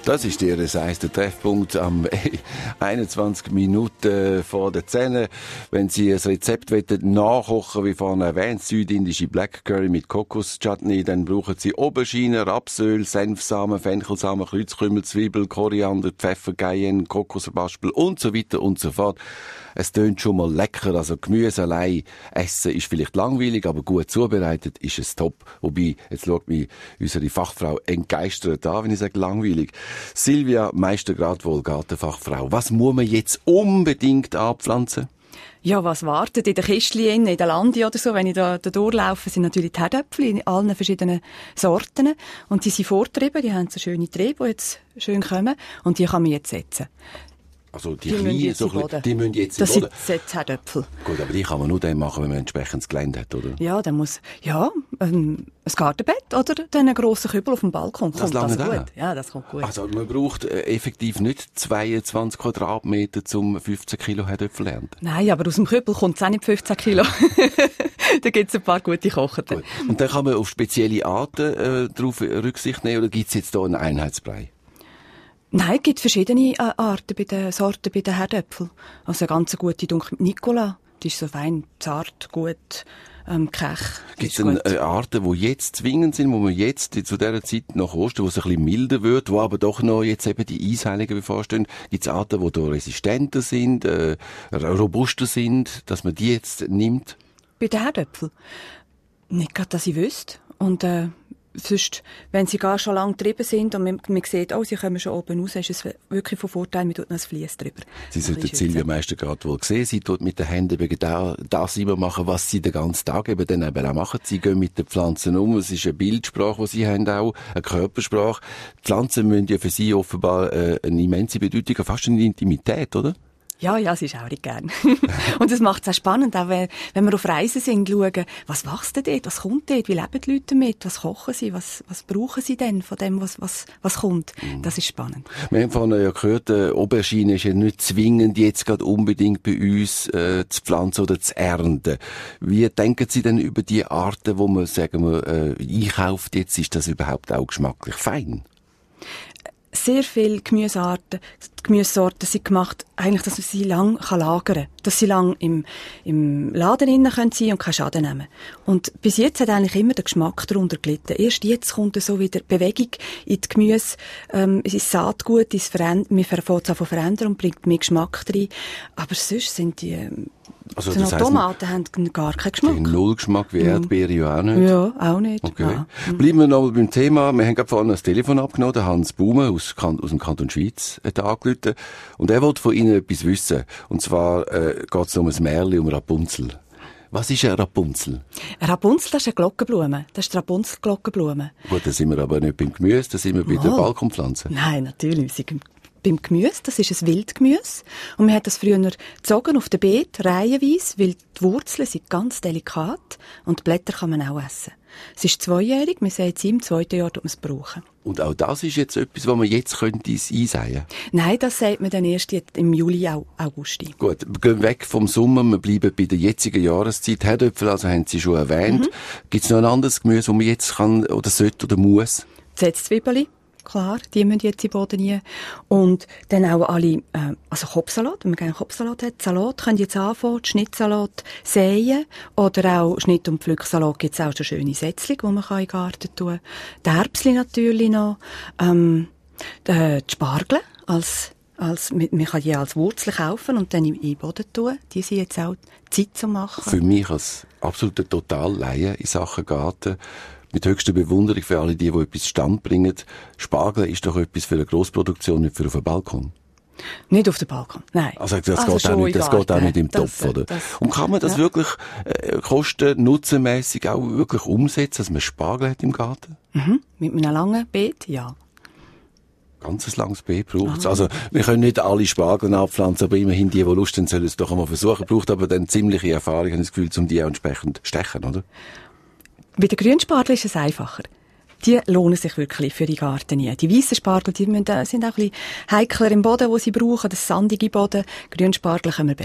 Das ist Ihr eins, der Treffpunkt am einundzwanzig Minuten vor der zehn. Wenn Sie ein Rezept nachkochen, wie vorhin erwähnt, südindische Black Curry mit Kokos-Chutney, dann brauchen Sie Aubergine, Rapsöl, Senfsamen, Fenchelsamen, Kreuzkümmel, Zwiebel, Koriander, Pfeffer, Cayenne, Kokosraspel und so weiter und so fort. Es tönt schon mal lecker, also Gemüse allein essen ist vielleicht langweilig, aber gut zubereitet ist es top. Wobei, jetzt schaut mich unsere Fachfrau entgeistert an, wenn ich sage langweilig. Silvia Meistergradwohl, Gartenfachfrau. Was muss man jetzt unbedingt anpflanzen? Ja, was wartet in den Kistchen, in der Landi oder so, wenn ich da, da durchlaufe, sind natürlich die Herdöpfel in allen verschiedenen Sorten. Und die sind vortrieben, die haben so schöne Triebe, die jetzt schön kommen. Und die kann man jetzt setzen. Also die, die kleinen, so bisschen, die müssen jetzt das in den Boden. Das sind jetzt Herdöpfel. Gut, aber die kann man nur dann machen, wenn man entsprechendes Gelände hat, oder? Ja, dann muss, ja, ähm, ein Gartenbett oder dann einen grossen Kübel auf dem Balkon. Das kommt lange das da? gut? Ja, das kommt gut. Also man braucht äh, effektiv nicht zweiundzwanzig Quadratmeter zum fünfzehn Kilo Herdöpfel ernten. Nein, aber aus dem Kübel kommt es auch nicht fünfzehn Kilo. Da gibt es ein paar gute Kocher. Und dann kann man auf spezielle Arten äh, darauf Rücksicht nehmen, oder gibt es jetzt hier einen Einheitsbrei? Nein, es gibt verschiedene äh, Arten bei den Sorten bei den Herdöpfeln. Also eine ganz gute Dunkel mit Nicola. Die ist so fein, zart, gut, ähm, kech. Gibt es denn äh, Arten, die jetzt zwingend sind, wo man jetzt zu dieser Zeit nach Ostern, wo es ein bisschen milder wird, wo aber doch noch jetzt eben die Eisheiligen bevorstehen, gibt es Arten, die da resistenter sind, äh, robuster sind, dass man die jetzt nimmt? Bei den Herdöpfeln? Nicht gerade, dass ich wüsste. Und äh, sonst, wenn sie gar schon lange getrieben sind und man, man sieht, oh, sie kommen schon oben raus, ist es wirklich von Vorteil, man tut noch ein Vlies drüber. Sie sollten Silvia Meistergrad wohl sehen. Sie tut mit den Händen eben da, das immer machen, was sie den ganzen Tag eben dann eben auch machen. Sie gehen mit den Pflanzen um. Es ist eine Bildsprache, die sie haben auch, eine Körpersprache. Die Pflanzen müssen ja für sie offenbar äh, eine immense Bedeutung haben, fast eine Intimität, oder? Ja, ja, sie schaue ich gern. Und das macht es auch spannend, auch wenn, wenn wir auf Reisen sind, schauen, was wächst denn dort, was kommt dort, wie leben die Leute damit, was kochen sie, was, was brauchen sie denn von dem, was, was, was kommt. Das ist spannend. Wir haben vorhin ja gehört, äh, Aubergine ist ja nicht zwingend jetzt gerade unbedingt bei uns äh, zu pflanzen oder zu ernten. Wie denken Sie denn über die Arten, wo man, sagen wir, äh, einkauft jetzt? Ist das überhaupt auch geschmacklich fein? Sehr viele Gemüsearten, die Gemüsesorten sind gemacht, eigentlich, dass man sie lang lagern kann. Dass sie lang im, im Laden innen sein können und keinen Schaden nehmen. Und bis jetzt hat eigentlich immer der Geschmack darunter gelitten. Erst jetzt kommt so wieder Bewegung in die Gemüse, ähm, ins Saatgut, ins Veränd- man fängt es an verändern und bringt mehr Geschmack rein. Aber sonst sind die, ähm, also so das heisst, Tomaten haben gar keinen Geschmack. Null Geschmack, wie Erdbeere ja auch nicht. Ja, auch nicht. Okay. Ja. Bleiben wir noch mal beim Thema. Wir haben gerade vorhin ein Telefon abgenommen. Der Hans Baume aus, aus dem Kanton Schweiz hat angerufen. Und er wollte von Ihnen etwas wissen. Und zwar äh, geht es um ein Märchen, um Rapunzel. Was ist eine Rapunzel? Eine Rapunzel, das ist eine Glockenblume. Das ist die Rapunzel-Glockenblume. Gut, da sind wir aber nicht beim Gemüse, da sind wir bei oh. den Balkonpflanzen. Nein, natürlich. Wir sind beim Gemüse, das ist ein Wildgemüse. Und man hat das früher gezogen auf den Beet, reihenweise, weil die Wurzeln sind ganz delikat und die Blätter kann man auch essen. Es ist zweijährig, wir sagen jetzt im zweiten Jahr, dass man es brauchen. Und auch das ist jetzt etwas, was man jetzt könnte einsäen? Nein, das sagt man dann erst jetzt im Juli, August. Gut, wir gehen weg vom Sommer, wir bleiben bei der jetzigen Jahreszeit. Herdöpfel, also haben Sie schon erwähnt. Mhm. Gibt es noch ein anderes Gemüse, das man jetzt kann, oder sollte, oder muss? Setzzwiebeli. Klar, die müssen jetzt in den Boden rein. Und dann auch alle, äh, also Kopfsalat, wenn man gerne Kopfsalat hat, Salat könnt ihr jetzt anfangen, Schnittsalat säen, oder auch Schnitt- und Pflücksalat gibt's auch so schöne Sätzchen, die man in den Garten tun kann. Die Erbsli natürlich noch, ähm, die Spargel als, als, man kann die als Wurzel kaufen und dann in den Boden tun. Die sind jetzt auch Zeit zu machen. Für mich als absoluter Total-Laie in Sachen Garten, mit höchster Bewunderung für alle die, die etwas Stand bringen. Spargel ist doch etwas für eine Grossproduktion, nicht für auf den Balkon. Nicht auf den Balkon, nein. Also das, also geht, auch nicht, das geht auch nicht im das, Topf, oder? Das, Und kann man das ja. wirklich äh, kosten-nutzenmässig auch wirklich umsetzen, dass man Spargel hat im Garten? Mhm. Mit einem langen Beet, ja. Ganzes langes Beet braucht es. Also, wir können nicht alle Spargel abpflanzen, aber immerhin die, die Lust haben, sollen es doch einmal versuchen. Braucht aber dann ziemliche Erfahrung, habe ich das Gefühl, um die auch entsprechend stechen, oder? Bei den Grünspargeln ist es einfacher. Die lohnen sich wirklich für die Garten nie. Die weißen Spargel, die müssen, sind auch ein bisschen heikler im Boden, wo sie brauchen, das sandige Boden. Grünspargel können wir besser.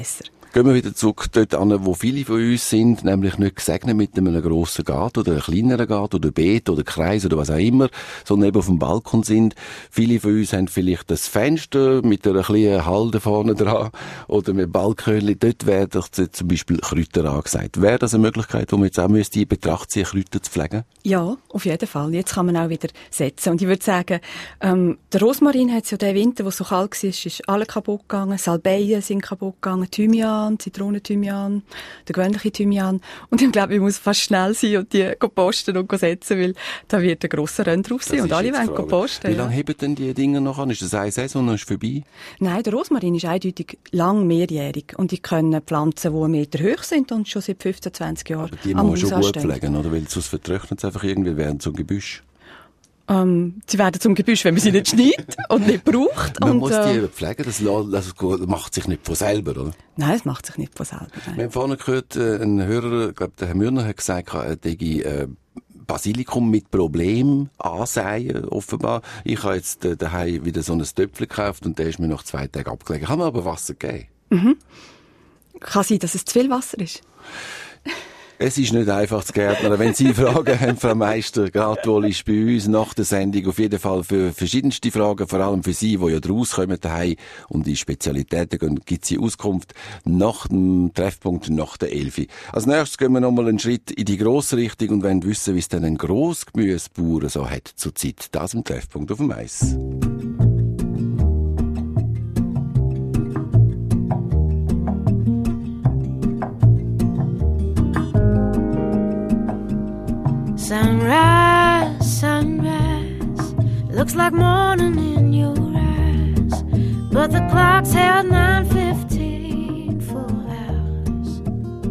Gehen wir wieder zurück dort an, wo viele von uns sind, nämlich nicht gesegnet mit einem grossen Garten oder einem kleineren Garten oder Beet oder Kreis oder was auch immer, sondern eben auf dem Balkon sind. Viele von uns haben vielleicht das Fenster mit einer kleinen Halde vorne dran oder mit Balkönchen. Dort werden zum Beispiel Kräuter angesagt. Wäre das eine Möglichkeit, die man jetzt auch müsste in Betracht ziehen, Kräuter zu pflegen? Ja, auf jeden Fall. Jetzt kann man auch wieder setzen. Und ich würde sagen, ähm, der Rosmarin hat ja den Winter, wo es so kalt war, ist alle kaputt gegangen. Salbeien sind kaputt gegangen. Thymian, Zitronenthymian, der gewöhnliche Thymian. Und ich glaube, ich muss fast schnell sein und die posten und setzen, weil da wird ein grosser Renn drauf sein. Das und alle wollen posten. Wie lange ja. heben denn die Dinge noch an? Ist das eine Saison und ist vorbei? Nein, der Rosmarin ist eindeutig lang mehrjährig. Und ich können Pflanzen, die einen Meter hoch sind und schon seit fünfzehn, zwanzig Jahren aber die muss man schon gut pflegen, oder? Weil sonst vertrocknet es einfach irgendwie während so ein Gebüsch. Ähm, sie werden zum Gebüsch, wenn man sie nicht schneidet und nicht braucht. Man und, muss äh, die pflegen, das, das macht sich nicht von selber, oder? Nein, es macht sich nicht von selber. Nein. Wir haben vorhin gehört, ein Hörer, ich glaube, der Herr Mürner hat gesagt, er hätte äh, Basilikum mit Problem ansehen, offenbar. Ich habe jetzt äh, daheim wieder so ein Töpfchen gekauft und der ist mir nach zwei Tagen abgelegen. Kann man aber Wasser geben? Mhm. Kann sein, dass es zu viel Wasser ist. Es ist nicht einfach zu gärtnern. Wenn Sie Fragen haben, Frau Meister, Gratwohl ist bei uns nach der Sendung auf jeden Fall für verschiedenste Fragen, vor allem für Sie, die ja rauskommen daheim und die Spezialitäten gehen, gibt es Auskunft nach dem Treffpunkt, nach der Elfi. Als nächstes gehen wir nochmal einen Schritt in die grosse Richtung und wollen wissen, wie es denn ein Grossgemüsebauer so hat zur Zeit. Das im Treffpunkt auf dem Eis. Sunrise, sunrise, looks like morning in your eyes, but the clock's held nine fifteen for hours.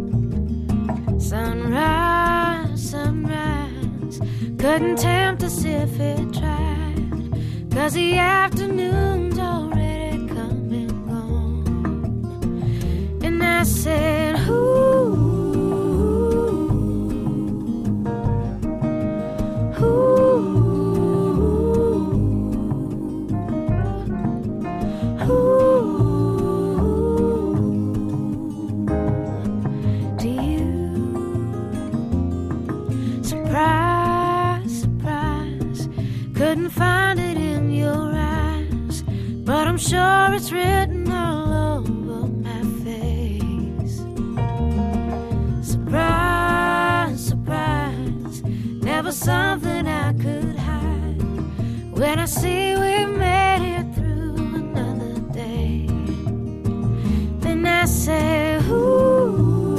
Sunrise, sunrise, couldn't tempt us if it tried, 'cause the afternoon's already come and gone. And I said, ooh, I'm sure it's written all over my face. Surprise, surprise, never something I could hide. When I see we made it through another day, then I say, ooh,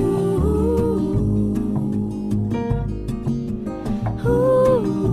ooh.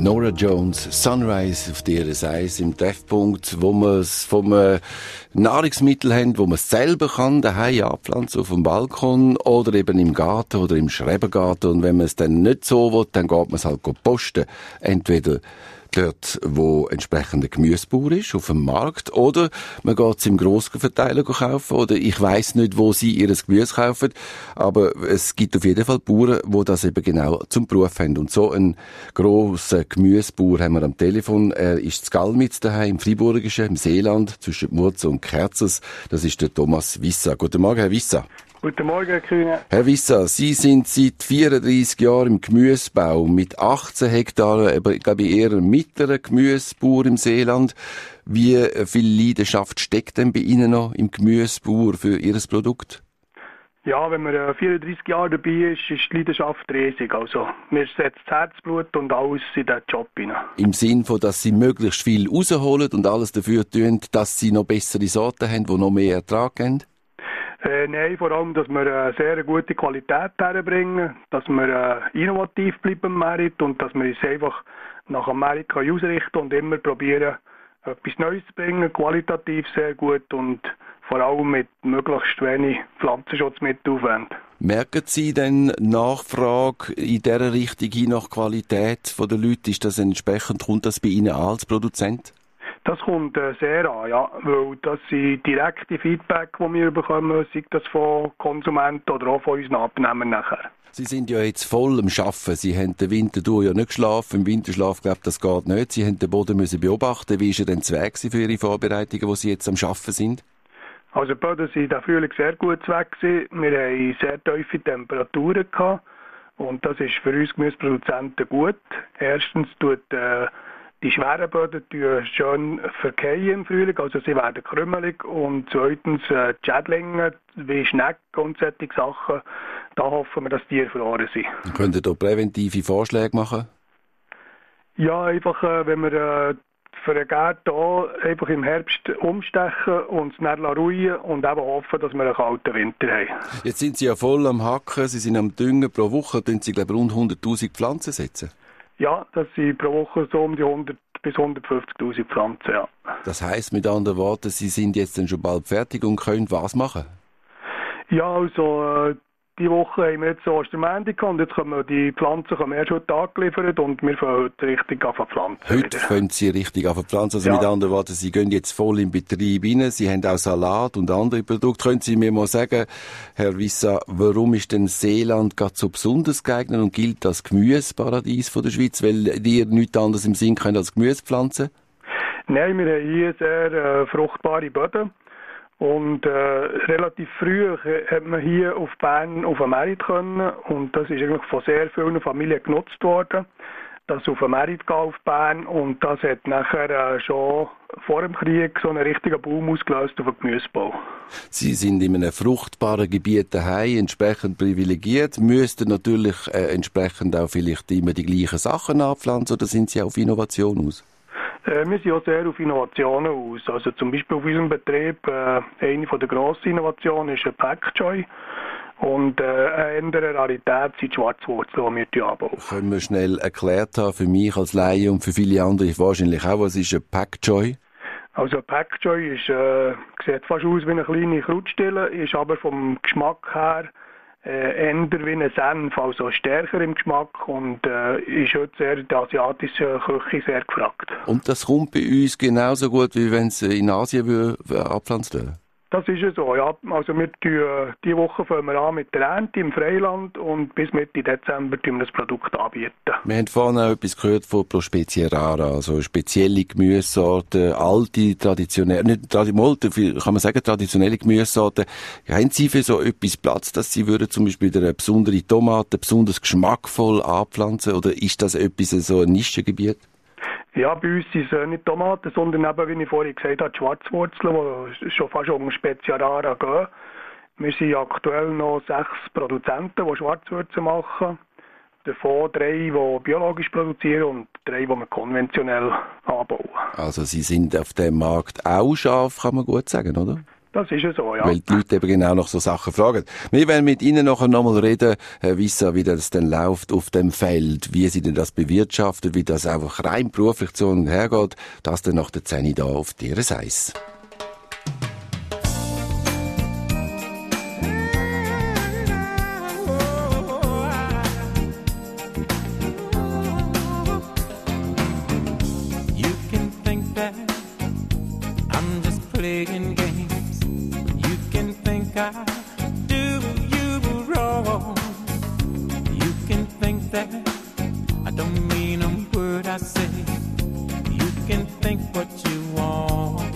Nora Jones, Sunrise auf D R S eins im Treffpunkt, wo wir es vom äh, Nahrungsmittel haben, wo man es selber kann, daheim anpflanzen auf dem Balkon oder eben im Garten oder im Schrebergarten. Und wenn man es dann nicht so will, dann geht man es halt posten. Entweder dort, wo entsprechender Gemüsebauer ist, auf dem Markt, oder man geht es im Grossverteiler kaufen, oder ich weiss nicht, wo sie ihr Gemüse kaufen, aber es gibt auf jeden Fall Bauern, die das eben genau zum Beruf haben. Und so einen grossen Gemüsebauer haben wir am Telefon. Er ist zu Galmitz daheim, im Freiburgischen, im Seeland, zwischen Murzen und Kerzers. Das ist der Thomas Wissa. Guten Morgen, Herr Wissa. Guten Morgen, Herr Kühne. Herr Wissa, Sie sind seit vierunddreissig Jahren im Gemüsebau mit achtzehn Hektaren, aber ich glaube eher ein mittlerer Gemüsebauer im Seeland. Wie viel Leidenschaft steckt denn bei Ihnen noch im Gemüsebauer für Ihr Produkt? Ja, wenn man vierunddreissig Jahre dabei ist, ist die Leidenschaft riesig. Also, mir setzt das Herzblut und alles in den Job hinein. Im Sinn von, dass Sie möglichst viel rausholen und alles dafür tun, dass Sie noch bessere Sorten haben, die noch mehr Ertrag haben? Äh, nein, vor allem, dass wir eine sehr gute Qualität herbringen, dass wir äh, innovativ bleiben im Markt und dass wir uns einfach nach Amerika ausrichten und immer probieren, etwas Neues zu bringen, qualitativ sehr gut und vor allem mit möglichst wenig Pflanzenschutzmittelaufwand. Merken Sie denn Nachfrage in dieser Richtung hin nach Qualität der Leute? Ist das entsprechend, kommt das bei Ihnen an als Produzent? Das kommt äh, sehr an, ja, weil das sind direkte Feedback, die wir bekommen, sei das von Konsumenten oder auch von unseren Abnehmern nachher. Sie sind ja jetzt voll am Arbeiten. Sie haben den Winter durch ja nicht geschlafen. Im Winterschlaf, glaube ich, das geht nicht. Sie haben den Boden müssen beobachten. Wie war er denn zu Weg für Ihre Vorbereitungen, wo Sie jetzt am Arbeiten sind? Also die Böden sind der Frühling sehr gut zu Weg gewesen. Wir hatten sehr tiefe Temperaturen gehabt. Und das ist für uns Gemüseproduzenten gut. Erstens tut äh, die schweren Böden schön verkehren im Frühling, also sie werden krümelig. Und zweitens äh, die Schädlinge wie Schnecken und solche Sachen, da hoffen wir, dass die verloren sind. Könnt ihr da präventive Vorschläge machen? Ja, einfach, äh, wenn wir äh, für einen Garten auch einfach im Herbst umstechen und es dann ruhen und eben hoffen, dass wir einen kalten Winter haben. Jetzt sind Sie ja voll am Hacken, Sie sind am Düngen. Pro Woche tun Sie, glaube ich, rund hunderttausend Pflanzen setzen. Ja, das sind pro Woche so um die hundert bis hundertfünfzigtausend Pflanzen, ja. Das heisst mit anderen Worten, Sie sind jetzt dann schon bald fertig und können was machen? Ja, also äh, die Woche haben wir jetzt so Ostermontag und jetzt kommen die Pflanzen kommen erst heute angeliefert und wir fangen heute richtig an zu pflanzen. Heute fangen Sie richtig an zu pflanzen, also ja. Mit anderen Worten, Sie gehen jetzt voll in Betrieb rein, Sie haben auch Salat und andere Produkte. Können Sie mir mal sagen, Herr Wissa, warum ist denn Seeland gerade so besonders geeignet und gilt als Gemüseparadies von der Schweiz, weil ihr nichts anderes im Sinn könnt als Gemüse pflanzen? Nein, wir haben hier sehr äh, fruchtbare Böden. Und äh, relativ früh hat man hier auf Bern auf den Markt können und das ist eigentlich von sehr vielen Familien genutzt worden, das auf den Markt gehen auf Bern und das hat nachher äh, schon vor dem Krieg so einen richtigen Boom ausgelöst auf den Gemüsebau. Sie sind in einem fruchtbaren Gebiet daheim, entsprechend privilegiert, müssten natürlich äh, entsprechend auch vielleicht immer die gleichen Sachen anpflanzen oder sind Sie auf Innovation aus? Wir sind auch sehr auf Innovationen aus. Also zum Beispiel auf unserem Betrieb, äh, eine der grossen Innovationen ist ein Packjoy. Und äh, eine andere Rarität sind die Schwarzwurzeln, die wir anbauen. Können wir schnell erklärt haben, für mich als Laie und für viele andere wahrscheinlich auch, was ist ein Packjoy? Also ein Packjoy ist, äh, sieht fast aus wie eine kleine Krautstille, ist aber vom Geschmack her Äh, eher wie ein Senf, also stärker im Geschmack und äh, ist heute sehr in der asiatischen Küche sehr gefragt. Und das kommt bei uns genauso gut, wie wenn es in Asien abgepflanzt wird? Das ist ja so, ja. Also wir tun, diese Woche fangen wir an mit der Ernte im Freiland und bis Mitte Dezember tun wir das Produkt anbieten. Wir haben vorhin auch etwas gehört von Pro Spezie Rara, also spezielle Gemüsesorten, alte, traditionelle, nicht traditionelle, kann man sagen, traditionelle Gemüsesorten. Haben Sie für so etwas Platz, dass Sie würden zum Beispiel eine besondere Tomate besonders geschmackvoll anpflanzen oder ist das etwas, so ein Nischengebiet? Ja, bei uns sind es nicht Tomaten, sondern eben, wie ich vorhin gesagt habe, die Schwarzwurzeln, die schon fast um Spezie Rara gehen. Wir sind aktuell noch sechs Produzenten, die Schwarzwurzeln machen. Davon drei, die biologisch produzieren und drei, die wir konventionell anbauen. Also Sie sind auf dem Markt auch scharf, kann man gut sagen, oder? Das ist ja so, ja. Weil die Leute eben genau nach so Sachen fragen. Wir werden mit Ihnen nachher nochmal reden, Herr Visser, wie das denn läuft auf dem Feld, wie Sie denn das bewirtschaften, wie das einfach rein beruflich zu und her geht. Das dann nach der zehn da auf D R S eins. Playing games, you can think I do you wrong. You can think that I don't mean a word I say. You can think what you want.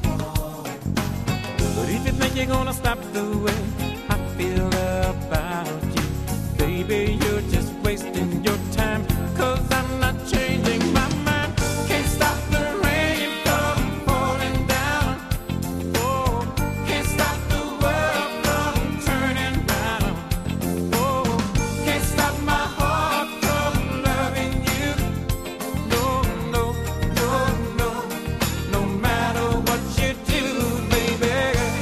But if you think you're gonna stop the way I feel about you, baby, you're just wasting your time. 'Cause I'm not changing my mind. Can't stop the rain from falling down. Oh, can't stop the world from turning round. Oh, can't stop my heart from loving you. No, no, no, no, no matter what you do, baby.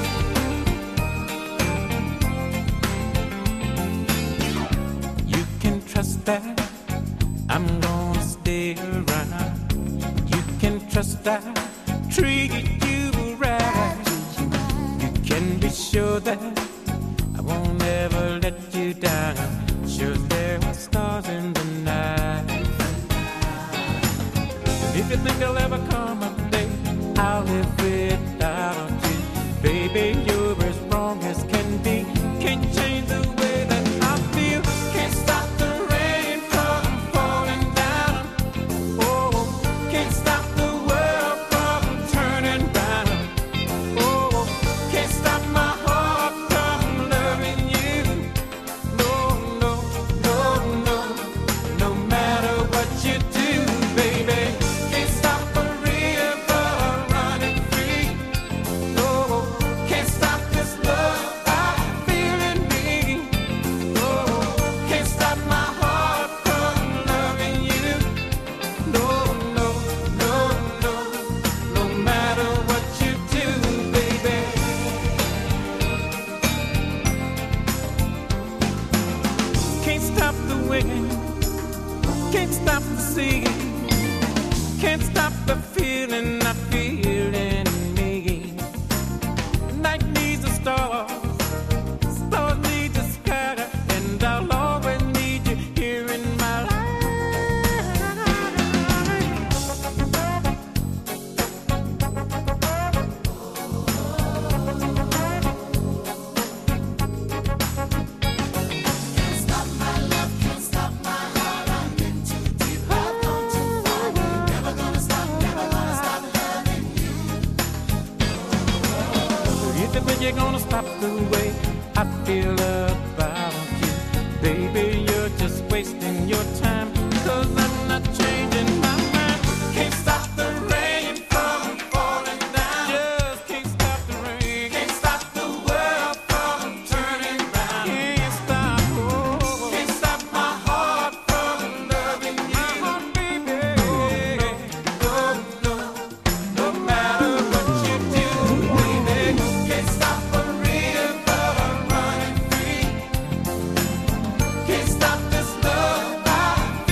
You can trust that I'm gonna stay around. You can trust I treat you right. You can be sure that I won't ever let you down. Sure there are stars in the night. And if you think there'll ever come a day I'll live without you, baby, you're as wrong as can be. Can't change the way that I feel. Can't stop the rain from falling down. Oh, can't stop the world from turning round. Oh, can't stop my heart from loving you. No, no, no, no, no matter what you do, baby. Can't stop a river running free. No, can't stop this love I feel in me. No, can't stop my heart from loving you. No, no, no, no, no matter what you do, baby. Can't stop the wind, can't stop the sea, can't stop the feeling I feel in me. Night needs a star, stars need the sky, and I'll always need you here in my life. Can't stop my love, can't stop my heart. I'm in too deep, I've gone too far. Never gonna stop, never gonna stop loving you. If you think you're gonna stop the way I feel about you, baby, you're just wasting your time. 'Cause I'm not changing my mind. Can't stop the rain from falling down. Just can't stop the rain. Can't stop the world from turning round. Can't stop, oh, can't stop my heart from loving you. Baby, no, no, no matter what you do, baby. Can't stop a river running free. Can't stop this love I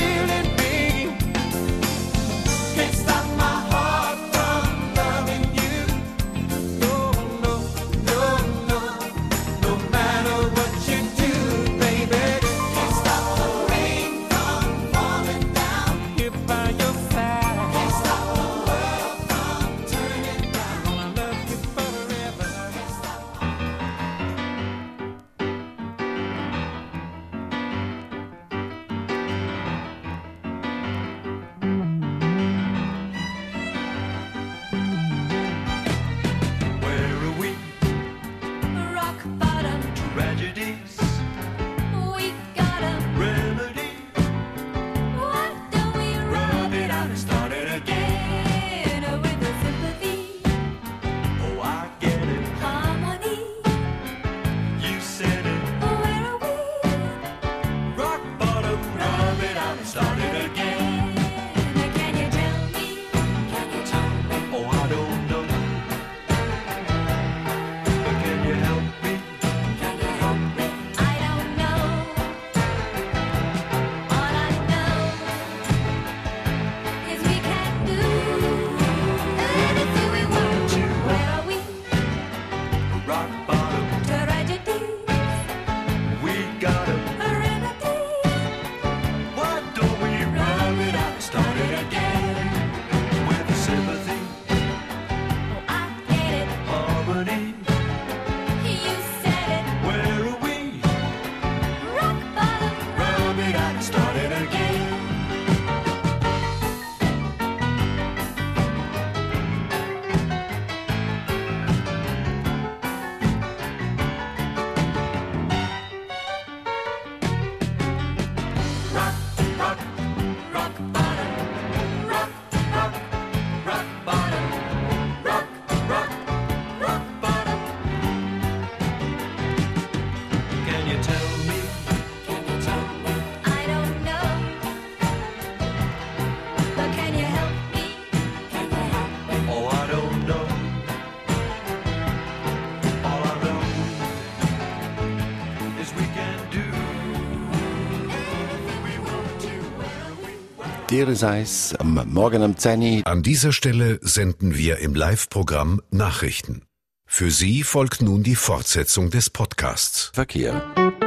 Kehreseis am Morgen um zehn Uhr. An dieser Stelle senden wir im Live-Programm Nachrichten. Für Sie folgt nun die Fortsetzung des Podcasts. Verkehr.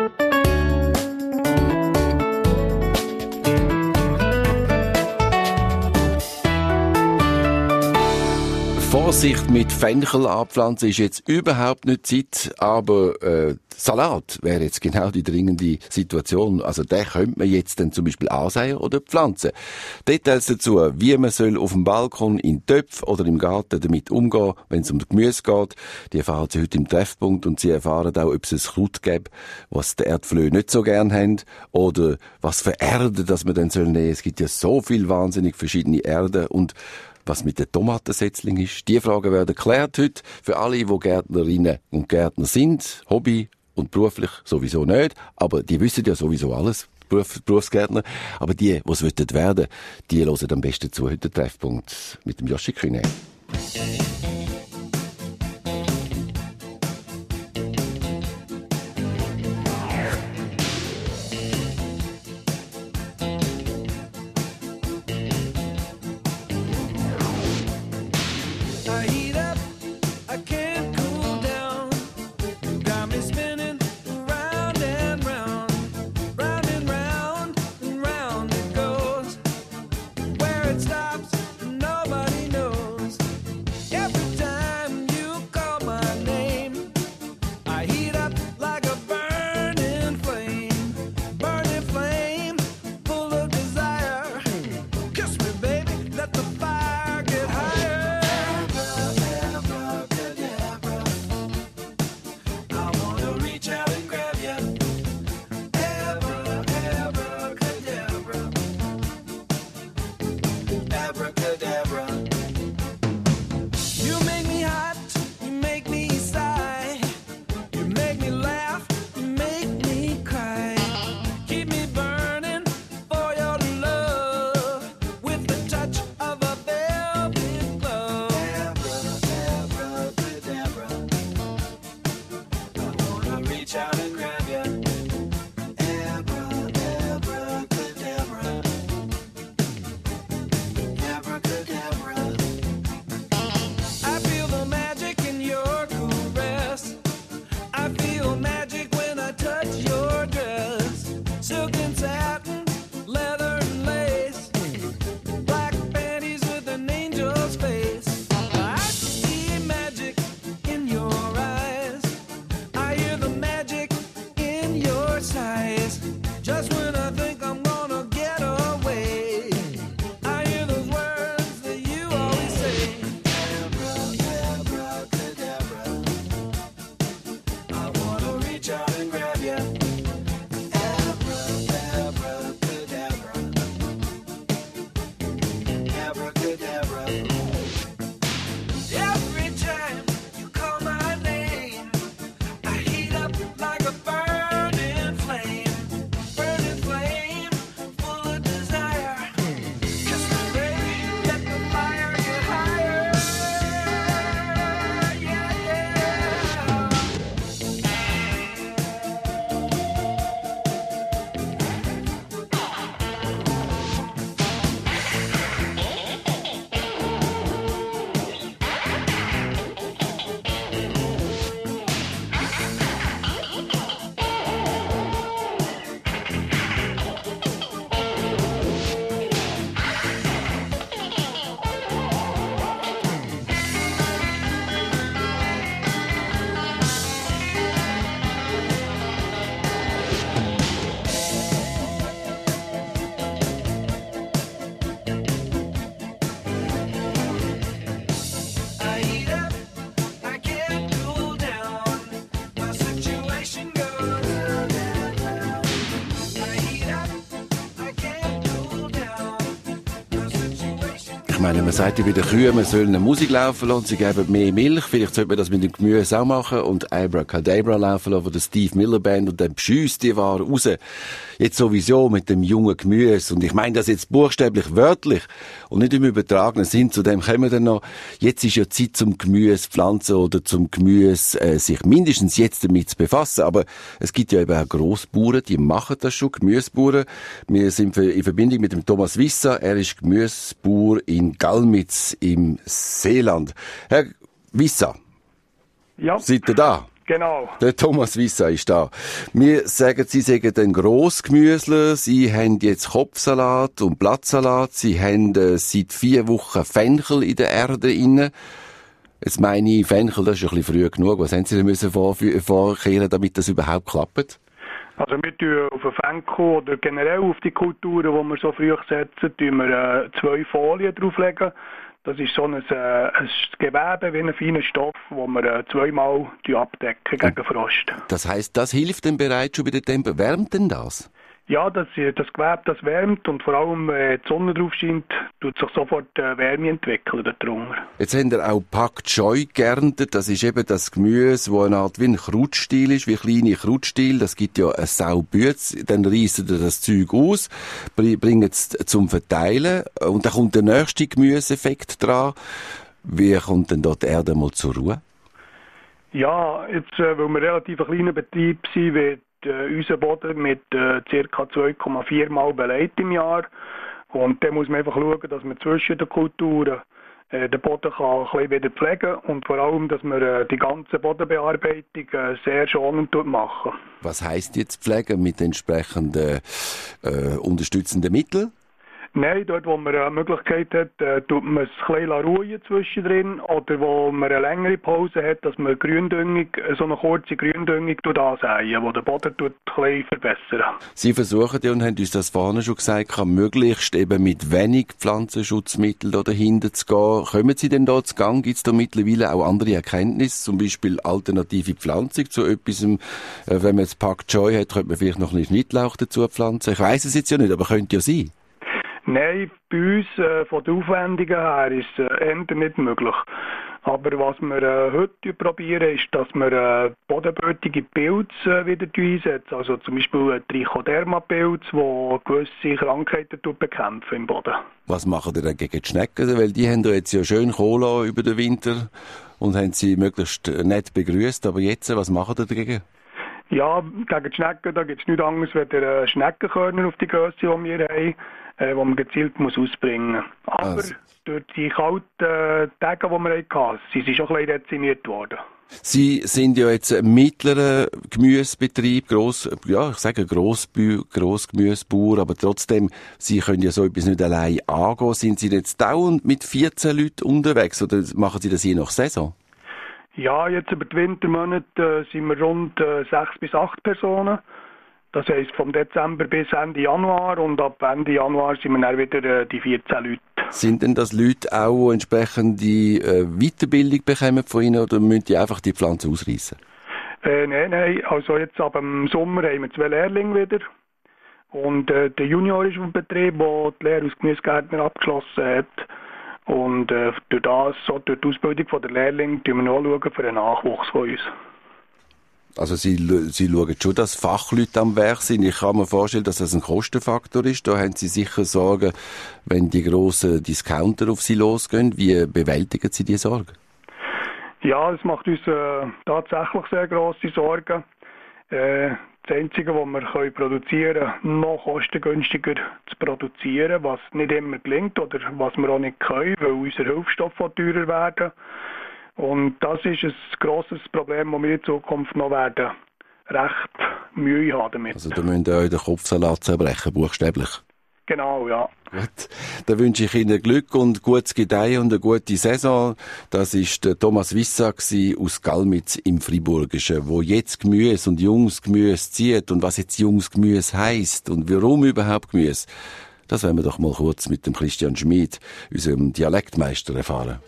Vorsicht mit Fenchel anpflanzen ist jetzt überhaupt nicht Zeit, aber äh, Salat wäre jetzt genau die dringende Situation. Also den könnte man jetzt dann zum Beispiel ansehen oder pflanzen. Details dazu, wie man soll auf dem Balkon, in Töpfen oder im Garten damit umgehen, wenn es um Gemüse geht, die erfahren Sie heute im Treffpunkt und Sie erfahren auch, ob es ein Kraut gibt, was die Erdflöhe nicht so gern haben oder was für Erden, dass man dann soll nehmen. Es gibt ja so viel wahnsinnig verschiedene Erden und was mit den Tomatensetzlingen ist. Die Fragen werden geklärt heute für alle, die Gärtnerinnen und Gärtner sind. Hobby und beruflich sowieso nicht, aber die wissen ja sowieso alles, Beruf, Berufsgärtner. Aber die, die es werden wollen, die hören am besten zu. Heute der Treffpunkt mit dem Joshi Kühne. Every Ich meine, man sagt ja bei den Kühen, man soll eine Musik laufen lassen, sie geben mehr Milch. Vielleicht sollte man das mit dem Gemüse auch machen und Abracadabra laufen lassen von der Steve Miller Band und dann beschüsst die Ware raus. Jetzt sowieso mit dem jungen Gemüse. Und ich meine das jetzt buchstäblich wörtlich und nicht im übertragenen Sinn. Zu dem kommen wir dann noch. Jetzt ist ja Zeit zum Gemüse pflanzen oder zum Gemüse äh, sich mindestens jetzt damit zu befassen. Aber es gibt ja eben auch Grossbauern, die machen das schon, Gemüsebauern. Wir sind in Verbindung mit dem Thomas Wisser. Er ist Gemüsebauer in Galmitz im Seeland. Herr Wisser, ja. Seid ihr da? Genau. Der Thomas Wisser ist da. Wir sagen, Sie sagen ein Grossgemüsler. Sie haben jetzt Kopfsalat und Blattsalat. Sie haben äh, seit vier Wochen Fenchel in der Erde inne. Jetzt meine ich, Fenchel, das ist ein bisschen früh genug. Was haben Sie denn müssen vor, vorkehren, damit das überhaupt klappt? Also wir tun auf den Fenchel oder generell auf die Kulturen, die wir so früh setzen, tun wir äh, zwei Folien drauflegen. Das ist so ein, äh, ein Gewebe wie ein feiner Stoff, wo wir äh, zweimal abdecken gegen Frost. Das heisst, das hilft denn bereits schon bei der Temperatur? Wärmt denn das? Ja, das, das Gewebe das wärmt und vor allem, wenn die Sonne drauf scheint, tut sich sofort äh, Wärme entwickeln darunter. Jetzt haben wir auch Pak Choi geerntet. Das ist eben das Gemüse, das eine Art wie ein Krautstiel ist, wie kleine Krautstiel. Das gibt ja eine Saubütz. Dann reissen ihr das Zeug aus, bringen es zum Verteilen und dann kommt der nächste Gemüseeffekt dran. Wie kommt denn dort die Erde mal zur Ruhe? Ja, jetzt, äh, weil wir relativ ein kleiner Betrieb sind, wird äh, unser Boden mit äh, ca. zwei Komma vier Mal beleidigt im Jahr. Und dann muss man einfach schauen, dass man zwischen den Kulturen äh, den Boden kann ein bisschen wieder pflegen und vor allem, dass man äh, die ganze Bodenbearbeitung äh, sehr schonend machen. Was heisst jetzt pflegen mit entsprechenden äh, unterstützenden Mitteln? Nein, dort wo man eine Möglichkeit hat, äh, tut man es ein bisschen ruhen zwischendrin oder wo man eine längere Pause hat, dass man Gründüngung, so eine kurze Gründüngung ansäen, die den Boden tut ein bisschen verbessern. Sie versuchen ja und haben uns das vorne schon gesagt, kann möglichst eben mit wenig Pflanzenschutzmitteln da dahinter zu gehen. Kommen Sie denn da zu Gang? Gibt es da mittlerweile auch andere Erkenntnisse, zum Beispiel alternative Pflanzung zu etwas, äh, wenn man jetzt Pak Choi hat, könnte man vielleicht noch ein Schnittlauch dazu pflanzen? Ich weiss es jetzt ja nicht, aber könnte ja sein. Nein, bei uns äh, von den Aufwendungen her ist es äh, eher nicht möglich. Aber was wir äh, heute probieren, ist, dass wir äh, bodenbötige Pilze äh, wieder einsetzen. Also zum Beispiel ein Trichoderma-Pilz, der gewisse Krankheiten bekämpfen im Boden. Was machen ihr denn gegen die Schnecken? Weil die haben ja jetzt ja schön Cola über den Winter und haben sie möglichst nett begrüßt. Aber jetzt, was machen ihr dagegen? Ja, gegen die Schnecken, da gibt es nichts anderes als äh, Schneckenkörner auf die Grösse, die wir haben, äh, die man gezielt muss ausbringen muss. Aber also. Durch die kalten äh, Tage, die wir hatten, sind sie schon ein bisschen dezimiert worden. Sie sind ja jetzt ein mittlerer Gemüsebetrieb, gross, ja, ich sage Grossbü, Grossgemüsebauer, aber trotzdem, Sie können ja so etwas nicht allein angehen. Sind Sie jetzt dauernd mit vierzehn Leuten unterwegs oder machen Sie das je nach Saison? Ja, jetzt über die Wintermonate äh, sind wir rund äh, sechs bis acht Personen. Das heisst vom Dezember bis Ende Januar und ab Ende Januar sind wir dann wieder äh, die vierzehn Leute. Sind denn das Leute auch entsprechend die äh, Weiterbildung bekommen von Ihnen oder müssen die einfach die Pflanzen ausreißen? Äh, nein, nein. Also jetzt ab dem Sommer haben wir zwei Lehrlinge wieder. Und äh, der Junior ist auf dem Betrieb, der die Lehre als Gemüsegärtner abgeschlossen hat. Und äh, durch das, so durch die Ausbildung von der Lehrlinge, schauen wir noch für den Nachwuchs von uns. Also Sie, Sie schauen schon, dass Fachleute am Werk sind. Ich kann mir vorstellen, dass das ein Kostenfaktor ist. Da haben Sie sicher Sorgen, wenn die grossen Discounter auf Sie losgehen. Wie bewältigen Sie diese Sorgen? Ja, es macht uns äh, tatsächlich sehr grosse Sorgen. Äh, das Einzige, was wir können produzieren können, noch kostengünstiger zu produzieren, was nicht immer gelingt oder was wir auch nicht können, weil unsere Hilfsstoffe teurer werden. Und das ist ein grosses Problem, das wir in Zukunft noch werden recht Mühe haben damit. Also da müsst ihr euch den Kopfsalat zerbrechen, buchstäblich. Genau, ja. Gut. Dann wünsche ich Ihnen Glück und gutes Gedeihen und eine gute Saison. Das war der Thomas Wisser aus Galmitz im Friburgischen, wo jetzt Gemüse und junges Gemüse zieht und was jetzt junges Gemüse heisst und warum überhaupt Gemüse. Das werden wir doch mal kurz mit dem Christian Schmid, unserem Dialektmeister, erfahren.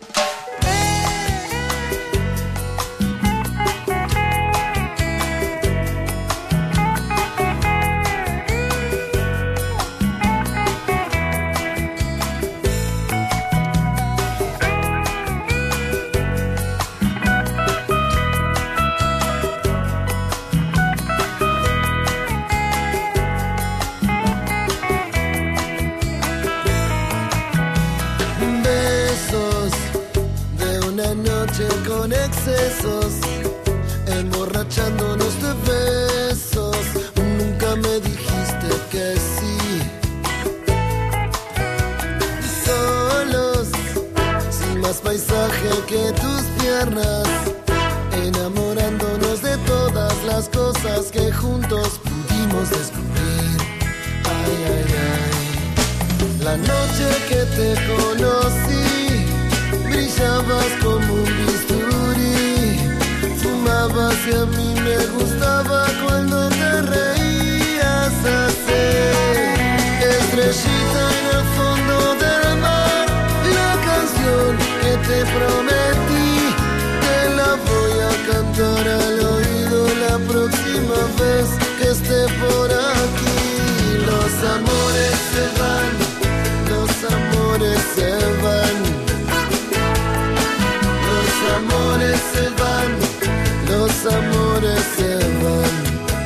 emborrachándonos de besos. Nunca me dijiste que sí. Solos, sin más paisaje que tus piernas, enamorándonos de todas las cosas que juntos pudimos descubrir. Ay, ay, ay. La noche que te conocí, brillabas como un bisturí, fumabas y a mí me gustaba cuando te reías así. Estrellita en el fondo del mar, la canción que te prometí, te la voy a cantar al oído la próxima vez que esté por aquí. Los amores se van, los amores se van, los amores se van, los amores se van.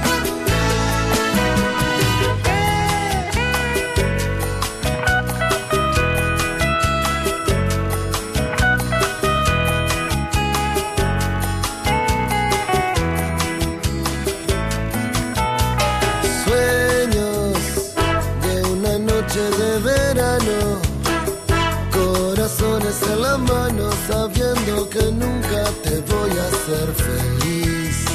De verano, corazones en la mano, sabiendo que nunca te voy a hacer feliz.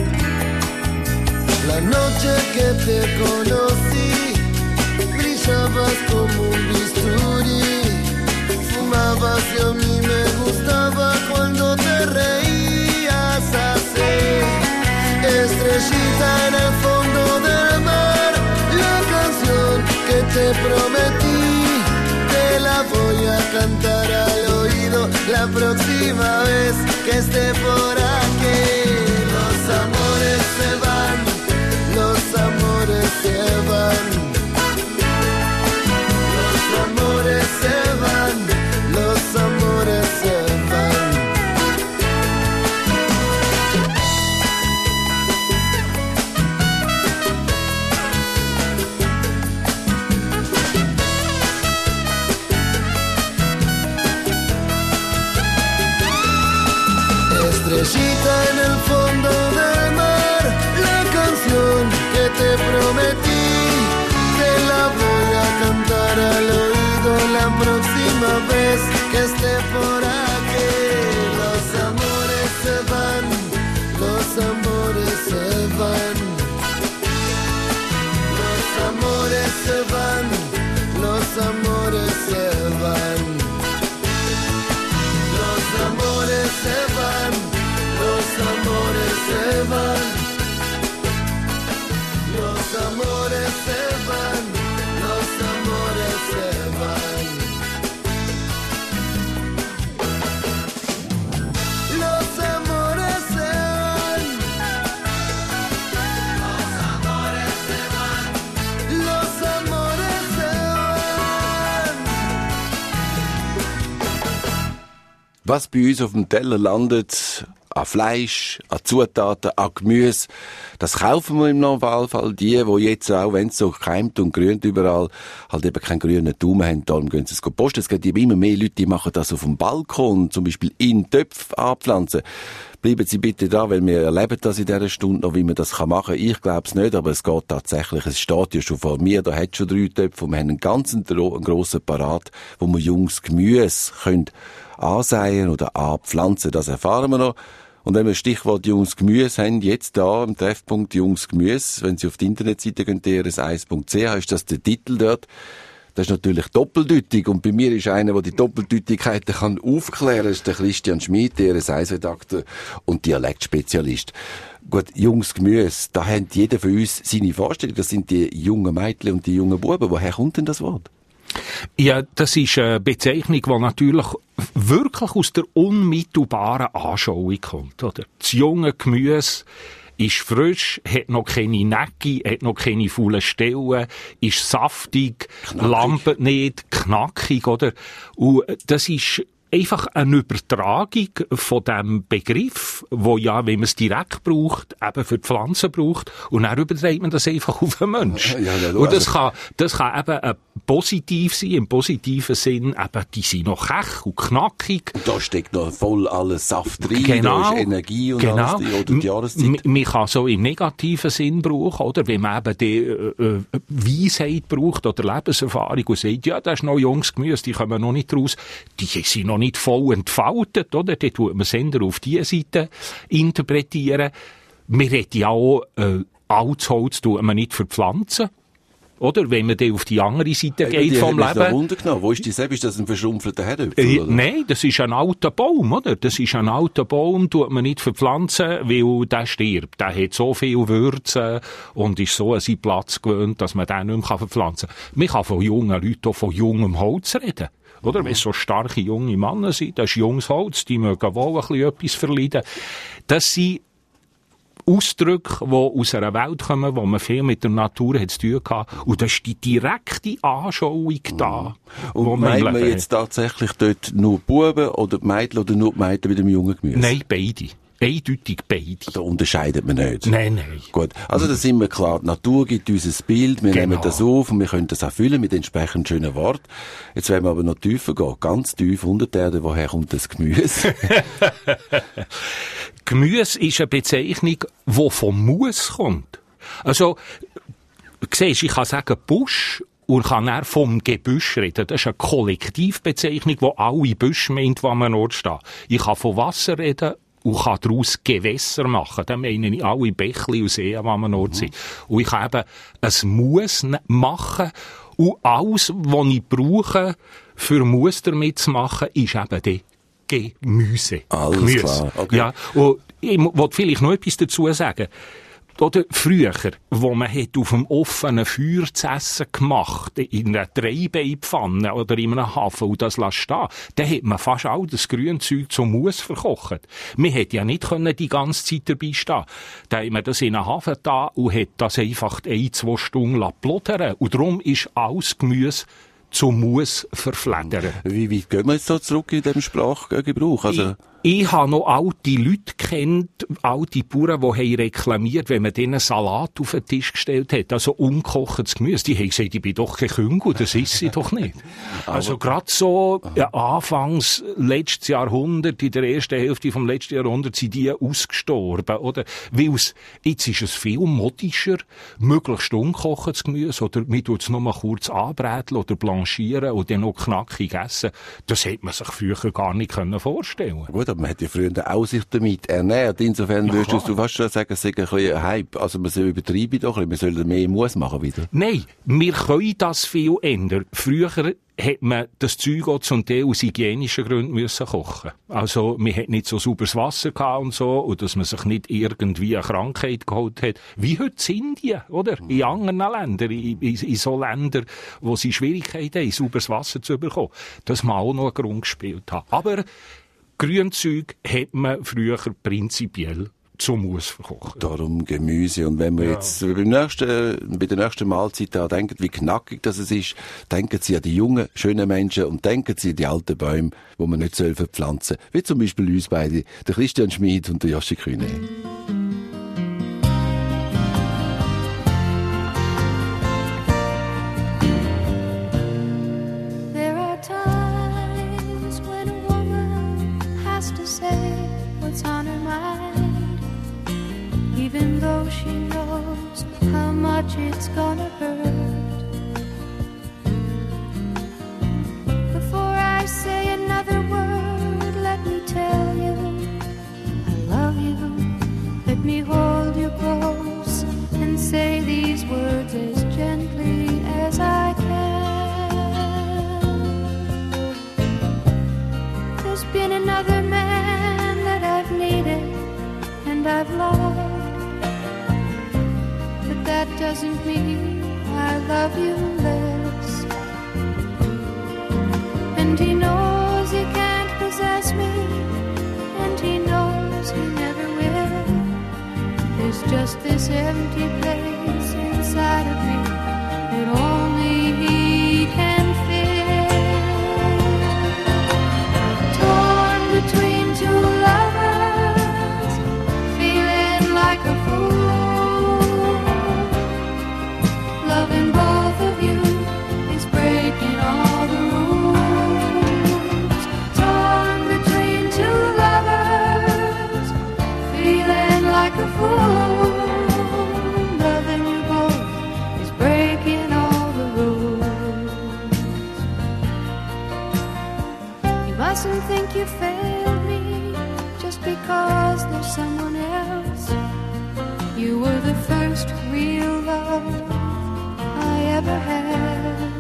La noche que te conocí, brillabas como un bisturí, fumabas y a mí me gustaba cuando te reías así. Estrellita en el fondo del mar, la canción que te prometí, te la voy a cantar al oído la próxima vez que esté por aquí. Los amores se van, los amores se van, los amores se van, los amores se van. Estrellita en el fondo del mar, la canción que te prometí, te la voy a cantar al oído la próxima vez que esté por aquí. Los amores se van, los amores se van, los amores se van, los amores se van, los amores se van, los amores se van, los amores se van, los amores se van, los amores se van, los amores se van, los amores se van. Was bei uns auf dem Teller landet, an Fleisch, an Zutaten, an Gemüse. Das kaufen wir im Normalfall. Die, die jetzt auch, wenn es so keimt und grünt überall, halt eben keinen grünen Daumen haben, darum gehen sie es posten. Es gibt immer mehr Leute, die machen das auf dem Balkon, zum Beispiel in Töpfe anpflanzen. Bleiben Sie bitte da, weil wir erleben das in dieser Stunde noch, wie man das machen kann. Ich glaube es nicht, aber es geht tatsächlich. Es steht ja schon vor mir, da hat schon drei Töpfe und wir haben einen ganz einen grossen Parat, wo wir junges Gemüse können ansäen oder anpflanzen. Das erfahren wir noch. Und wenn wir Stichwort junges Gemüse haben, jetzt da im Treffpunkt junges Gemüse, wenn Sie auf die Internetseite gehen, d r s eins punkt c h, ist das der Titel dort. Das ist natürlich doppeldeutig. Und bei mir ist einer, der die Doppeldeutigkeiten kann aufklären kann, ist der Christian Schmid, D R S eins Redakteur und Dialektspezialist. Gut, junges Gemüse, da hat jeder von uns seine Vorstellung. Das sind die jungen Mädchen und die jungen Buben. Woher kommt denn das Wort? Ja, das ist eine Bezeichnung, die natürlich wirklich aus der unmittelbaren Anschauung kommt, oder? Das junge Gemüse ist frisch, hat noch keine Necke, hat noch keine faulen Stellen, ist saftig, lampet nicht, knackig, oder? Und das ist einfach eine Übertragung von dem Begriff, wo ja, wenn man es direkt braucht, eben für die Pflanzen braucht, und dann überträgt man das einfach auf den Menschen. Ja, ja, und das kann, das kann eben äh, positiv sein, im positiven Sinn, eben, die sind noch kech und knackig. Und da steckt noch voll alles Saft rein, genau, da ist Energie und genau. alles drin, oder die Jahreszeit. Man kann so im negativen Sinn brauchen, oder? Wenn man eben die äh, äh, Weisheit braucht oder Lebenserfahrung und sagt, ja, das ist noch junges Gemüse, die kommen noch nicht raus, die sind noch nicht voll entfaltet, oder? Dort tut man Sender auf diese Seite interpretieren. Wir reden ja auch, äh, altes Holz tut man nicht für Pflanzen. Oder? Wenn man dann auf die andere Seite hey, geht vom Leben. Wundergenommen. Wo ist die selbst? Ist das ein verschrumpfelter Herdöpfel? Äh, nein, das ist ein alter Baum, oder? Das ist ein alter Baum, tut man nicht verpflanzen, weil der stirbt. Der hat so viel Würze und ist so an seinen Platz gewöhnt, dass man den nicht mehr verpflanzen kann. Man kann von jungen Leuten auch von jungem Holz reden. Oder? Wenn es so starke junge Männer sind, das ist junges Holz, die mögen wohl ein bisschen etwas verleiden. Das sind Ausdrücke, die aus einer Welt kommen, wo man viel mit der Natur hat zu tun hatte. Und das ist die direkte Anschauung da. Und wo meint man man jetzt tatsächlich dort nur Buben oder die Mädchen oder nur die Mädchen mit dem jungen Gemüse? Nein, beide. Eindeutig beide. Da unterscheidet man nicht. Nein, nein. Gut. Also, da sind wir klar. Die Natur gibt uns ein Bild. Wir Genau. nehmen das auf und wir können das auch füllen mit entsprechend schönen Worten. Jetzt werden wir aber noch tiefer gehen. Ganz tief unter die Erde. Woher kommt das Gemüse? Gemüse ist eine Bezeichnung, die vom Mus kommt. Also, siehst, ich kann sagen Busch und kann dann vom Gebüsch reden. Das ist eine Kollektivbezeichnung, die alle Büsche meint, die an einem Ort stehen. Ich kann von Wasser reden und kann daraus Gewässer machen. Da meine ich alle Bächli und Seen, die an einem Ort sind. Und ich kann eben ein Mus machen und alles, was ich brauche, für Mus damit zu machen, ist eben die Gemüse. Alles Gemüse. klar, okay. Ja, und ich wollte vielleicht noch etwas dazu sagen. Oder früher, wo man hat auf dem offenen Feuer zu essen gemacht, in einer Dreibeipfanne oder in einem Hafen und das lässt stehen, dann hat man fast all das Grünzeug zum Mus verkocht. Man hätte ja nicht können die ganze Zeit dabei stehen. Da hat man das in einen Hafen da und hat das einfach ein, zwei Stunden plodern. Und darum ist alles Gemüse zum Mus verfledern. Wie weit gehen wir jetzt da zurück in diesem Sprachgebrauch? Also Ich, ich habe noch alte Leute kennt, alte Bauern, die haben reklamiert, wenn man denen Salat auf den Tisch gestellt hat, also ungekochtes Gemüse, die haben gesagt, ich bin doch kein Küngel, das ist sie doch nicht. Also gerade so ja, anfangs letztes Jahrhundert, in der ersten Hälfte vom letzten Jahrhundert, sind die ausgestorben, oder? Weil es, jetzt ist es viel modischer, möglichst ungekochtes Gemüse, oder man tut es noch mal kurz anbraten oder blanchieren und dann noch knackig essen. Das hätte man sich früher gar nicht vorstellen können. Gut, aber man hat ja früher auch sich damit ernährt. Insofern Ja, würdest klar. du fast schon sagen, es sei ein bisschen ein Hype. Also man soll übertreiben doch ein bisschen. Wir sollen mehr Muss machen wieder. Nein, wir können das viel ändern. Früher hat man das Zeug auch zum Teil aus hygienischen Gründen müssen kochen. Also, man hat nicht so sauberes Wasser gehabt und so, und dass man sich nicht irgendwie eine Krankheit geholt hat. Wie heute in Indien, oder? In anderen Ländern, in, in, in so Ländern, wo sie Schwierigkeiten haben, sauberes Wasser zu bekommen. Das mag auch noch eine Grund gespielt haben. Aber Grünzeug hat man früher prinzipiell zum Mus verkochen. Darum Gemüse. Und wenn wir Ja. jetzt beim nächsten, bei der nächsten Mahlzeit daran denken, wie knackig das es ist, denken Sie an die jungen, schönen Menschen und denken Sie an die alten Bäume, die man nicht soll verpflanzen soll. Wie zum Beispiel uns beide, der Christian Schmid und der Joshi Kühne. There are times when a woman has to say what's on her mind, even though she knows how much it's gonna hurt. Before I say another word, let me tell you I love you. Let me hold you close and say these words as gently as I can. There's been another man that I've needed and I've loved, but that doesn't mean I love you less. And he knows he can't possess me, and he knows he never will. There's just this empty place inside of me that only he can fill. You were the first real love I ever had.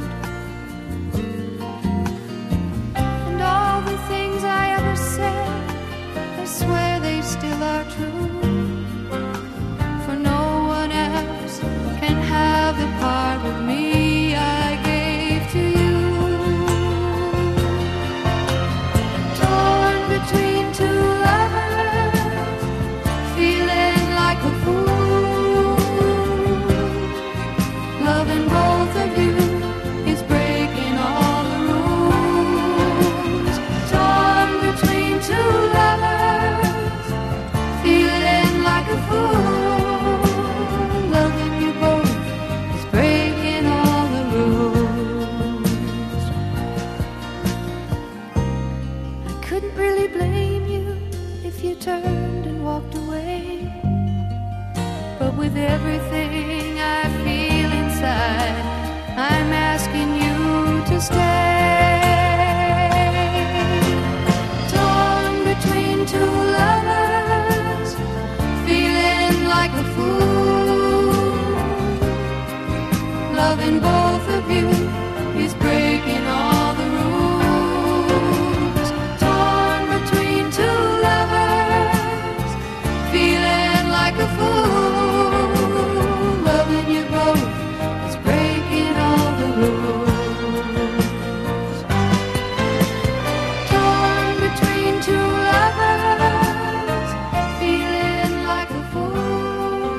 And all the things I ever said, I swear they still are true. For no one else can have the part of me I gave to you. Torn between two lovers, feeling like a fool. Loving both of you is breaking all the rules. Torn between two lovers, feeling like a fool. Loving you both is breaking all the rules. I couldn't really blame you if you turned and walked away. But with everything I feel inside, I'm asking you to stay. Torn between two lovers, feeling like a fool. Loving both of you is breaking all the rules. Torn between two lovers, feeling like a fool. Loving you both is breaking all the rules. Torn between two lovers, feeling like a fool.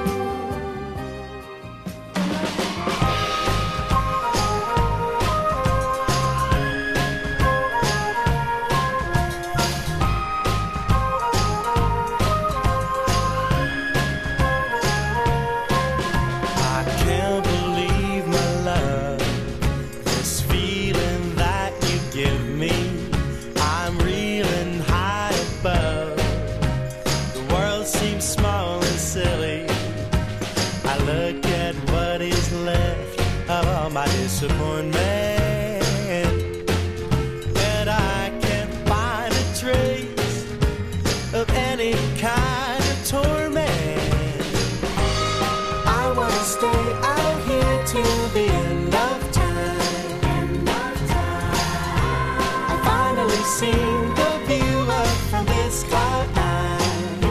I can't believe my love, this feeling that you give me. I'm reeling high above. The world seems small and silly. I look at what is left of all my disappointment, and I can't find a trace of any kind of torment. I wanna stay out here till the end of time. I finally seen the view up from this cloud nine.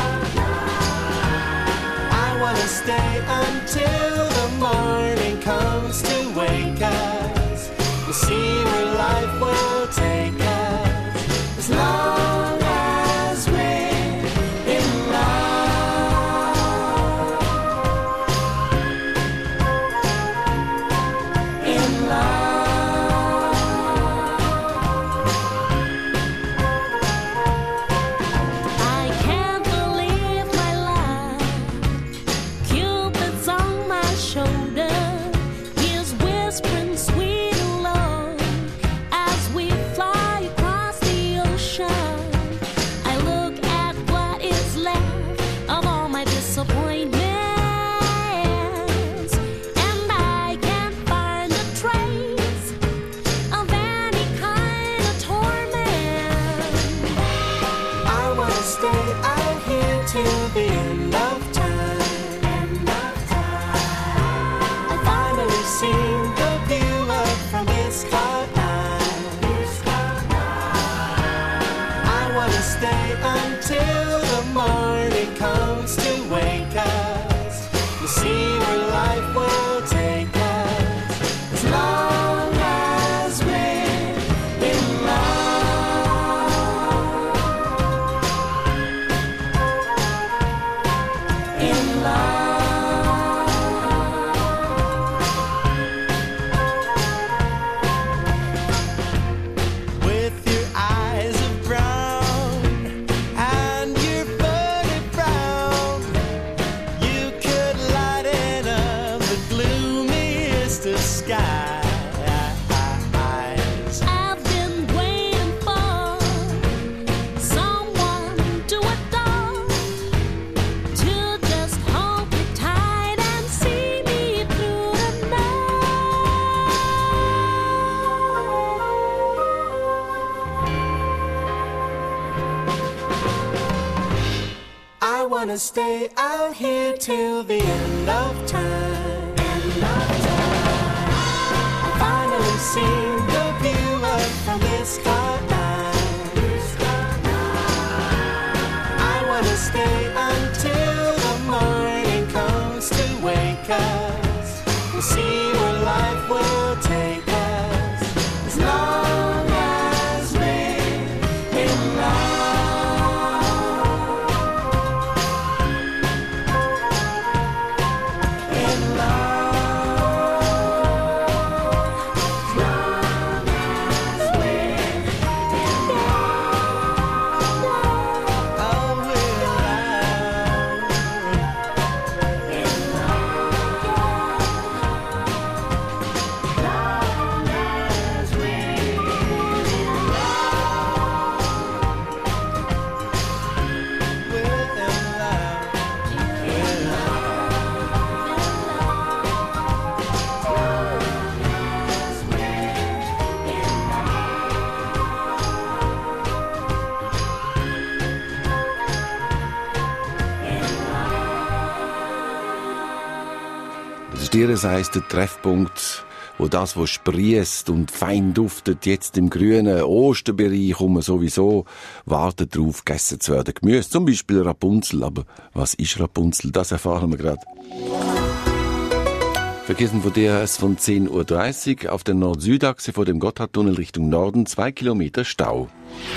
I wanna stay until the morning comes to wake us. We'll see where life will take us, as long as we're in love. In love. I can't believe my life. Cupid's on my shoulder. He's whispering sweet love as we fly across the ocean. I look at what is left of all my disappointments, and I can't find a trace of any kind of torment. I wanna stay out here till the end of time. I finally seen the view up from this cloud nine. I wanna stay until the morning comes to wake us. We'll see where life will take us, as long as we're in love. In love. With your eyes of brown and wanna stay out here till the end of time. End of time. Finally seen the view of from this car line. I wanna stay until the morning comes to wake us. We'll see where life will take us as long as we're in love. Dir heisst der Treffpunkt, wo das, was sprießt und fein duftet, jetzt im grünen Osterbereich um sowieso wartet darauf, gegessen zu werden. Gemüse, zum Beispiel Rapunzel. Aber was ist Rapunzel? Das erfahren wir gerade. Vergessen von D H S von zehn Uhr dreißig auf der Nord-Süd-Achse vor dem Gotthardtunnel Richtung Norden, zwei Kilometer Stau.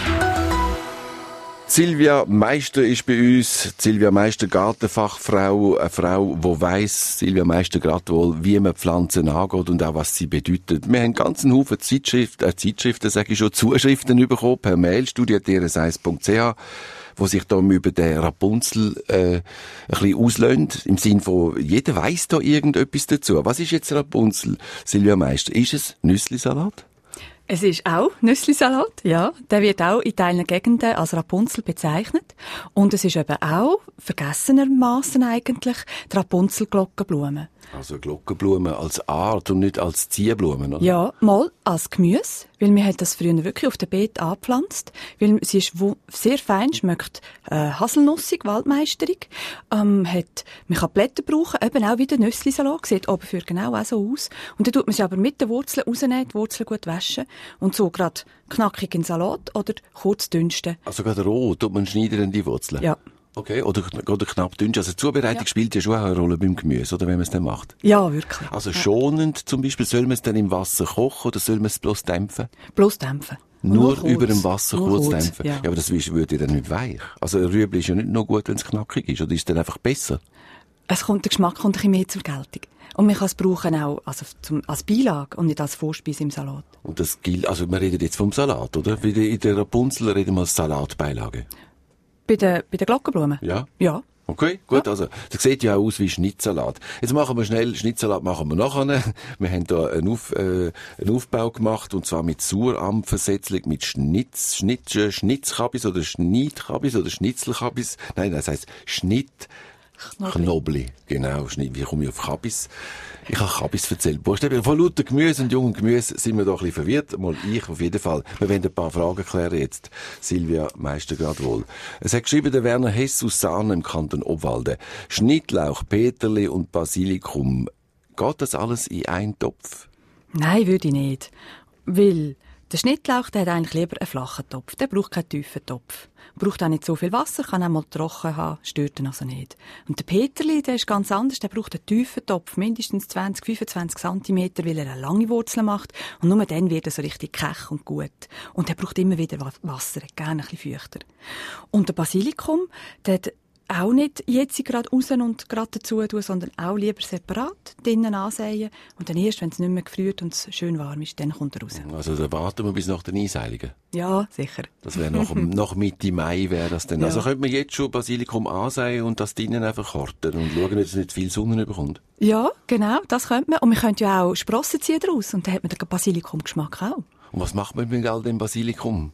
Silvia Meister ist bei uns. Silvia Meister, Gartenfachfrau, eine Frau, die weiss, Silvia Meister gerade wohl, wie man Pflanzen angeht und auch was sie bedeutet. Wir haben einen ganzen Haufen Zeitschriften, äh, Zeitschriften, sage ich schon, Zuschriften bekommen per Mail, studie punkt d r s eins punkt c h, wo sich da über den Rapunzel äh, ein bisschen auslöhnt, im Sinn von, jeder weiss da irgendetwas dazu. Was ist jetzt Rapunzel, Silvia Meister? Ist es Nüsslisalat? Es ist auch Nüsslisalat, ja. Der wird auch in Teilen Gegenden als Rapunzel bezeichnet. Und es ist eben auch, vergessenermassen eigentlich, die Rapunzel-Glockenblume. Also Glockenblume als Art und nicht als Zierblumen, oder? Ja, mal als Gemüse, weil man hat das früher wirklich auf dem Beet angepflanzt, weil sie ist sehr fein, schmeckt äh, haselnussig, waldmeisterig, ähm, hat, man kann Blätter brauchen, eben auch wie der Nüsslisalat, sieht oben für genau auch so aus. Und dann tut man sie aber mit den Wurzeln rausnehmen, die Wurzeln gut waschen und so gerade knackig in Salat oder kurz dünsten. Also gerade roh tut man schneiden in die Wurzeln? Ja. Okay, oder, oder knapp dünn. Also die Zubereitung ja. spielt ja schon auch eine Rolle beim Gemüse, oder, wenn man es dann macht? Ja, wirklich. Also ja. schonend zum Beispiel, soll man es dann im Wasser kochen oder soll man es bloß dämpfen? Bloß dämpfen. Nur, nur über dem Wasser nur kurz kurz, dämpfen? Ja. ja, aber das wird ja dann nicht weich. Also ein Rüebli ist ja nicht nur gut, wenn es knackig ist, oder ist es dann einfach besser? Es kommt, der Geschmack kommt ein bisschen mehr zur Geltung. Und man kann es brauchen auch also zum, als Beilage und nicht als Vorspeise im Salat. Und das gilt, also wir reden jetzt vom Salat, oder? Wie in der Rapunzel reden wir als Salatbeilage. Bei den, bei den Glockenblumen? Ja. Ja. Okay, gut, ja. also, das sieht ja auch aus wie Schnittsalat. Jetzt machen wir schnell, Schnittsalat machen wir nachher. Wir haben da einen, Auf, äh, einen Aufbau gemacht, und zwar mit Sauerampfersetzung, mit Schnitz, Schnitz, Schnitzkabis oder Schneitkabis oder Schnitzelkabis. Nein, das heisst Schnitt, Knobli. Knobli. Genau, Schnitt. Wie komme ich auf Kabis? Ich habe Kabis erzählt. Buchstaben. Von lauter Gemüse und jungem Gemüse sind wir da ein bisschen verwirrt. Mal ich auf jeden Fall. Wir werden ein paar Fragen klären jetzt. Silvia Meister gerade wohl. Es hat geschrieben, der Werner Hess aus Sahne im Kanton Obwalden. Schnittlauch, Peterli und Basilikum. Geht das alles in einen Topf? Nein, würde ich nicht. Weil der Schnittlauch, der hat eigentlich lieber einen flachen Topf. Der braucht keinen tiefen Topf. Braucht auch nicht so viel Wasser, kann auch mal trocken haben, stört ihn also nicht. Und der Peterli, der ist ganz anders, der braucht einen tiefen Topf, mindestens zwanzig, fünfundzwanzig Zentimeter, weil er eine lange Wurzel macht. Und nur dann wird er so richtig kech und gut. Und der braucht immer wieder Wasser, gerne ein bisschen feuchter. Und der Basilikum, der hat auch nicht jetzt gerade raus und gerade dazu tun, sondern auch lieber separat drinnen ansäen. Und dann erst, wenn es nicht mehr gefriert und es schön warm ist, dann kommt er raus. Also da warten wir bis nach den Einseilungen? Ja, sicher. Das wäre nach, nach Mitte Mai wäre das dann. Ja. Also könnte man jetzt schon Basilikum ansäen und das drinnen einfach horten und schauen, dass es nicht viel Sonne bekommt? Ja, genau, das könnte man. Und man könnte ja auch Sprossen ziehen daraus und dann hat man den Basilikumgeschmack auch. Und was macht man mit all dem Basilikum?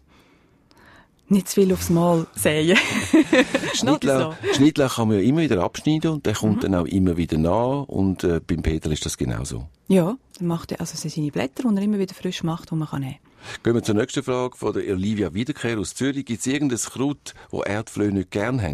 Nicht zu viel aufs Mal säen. Schnittlauch, so. Schnittlauch kann man ja immer wieder abschneiden und der kommt mhm. dann auch immer wieder nach. Und äh, beim Peterli ist das genauso. Ja, dann macht er also seine Blätter, die er immer wieder frisch macht, die man kann nehmen. Gehen wir zur nächsten Frage von der Olivia Wiederkehr aus Zürich. Gibt es irgendein Kraut, das Erdflöhe nicht gern haben?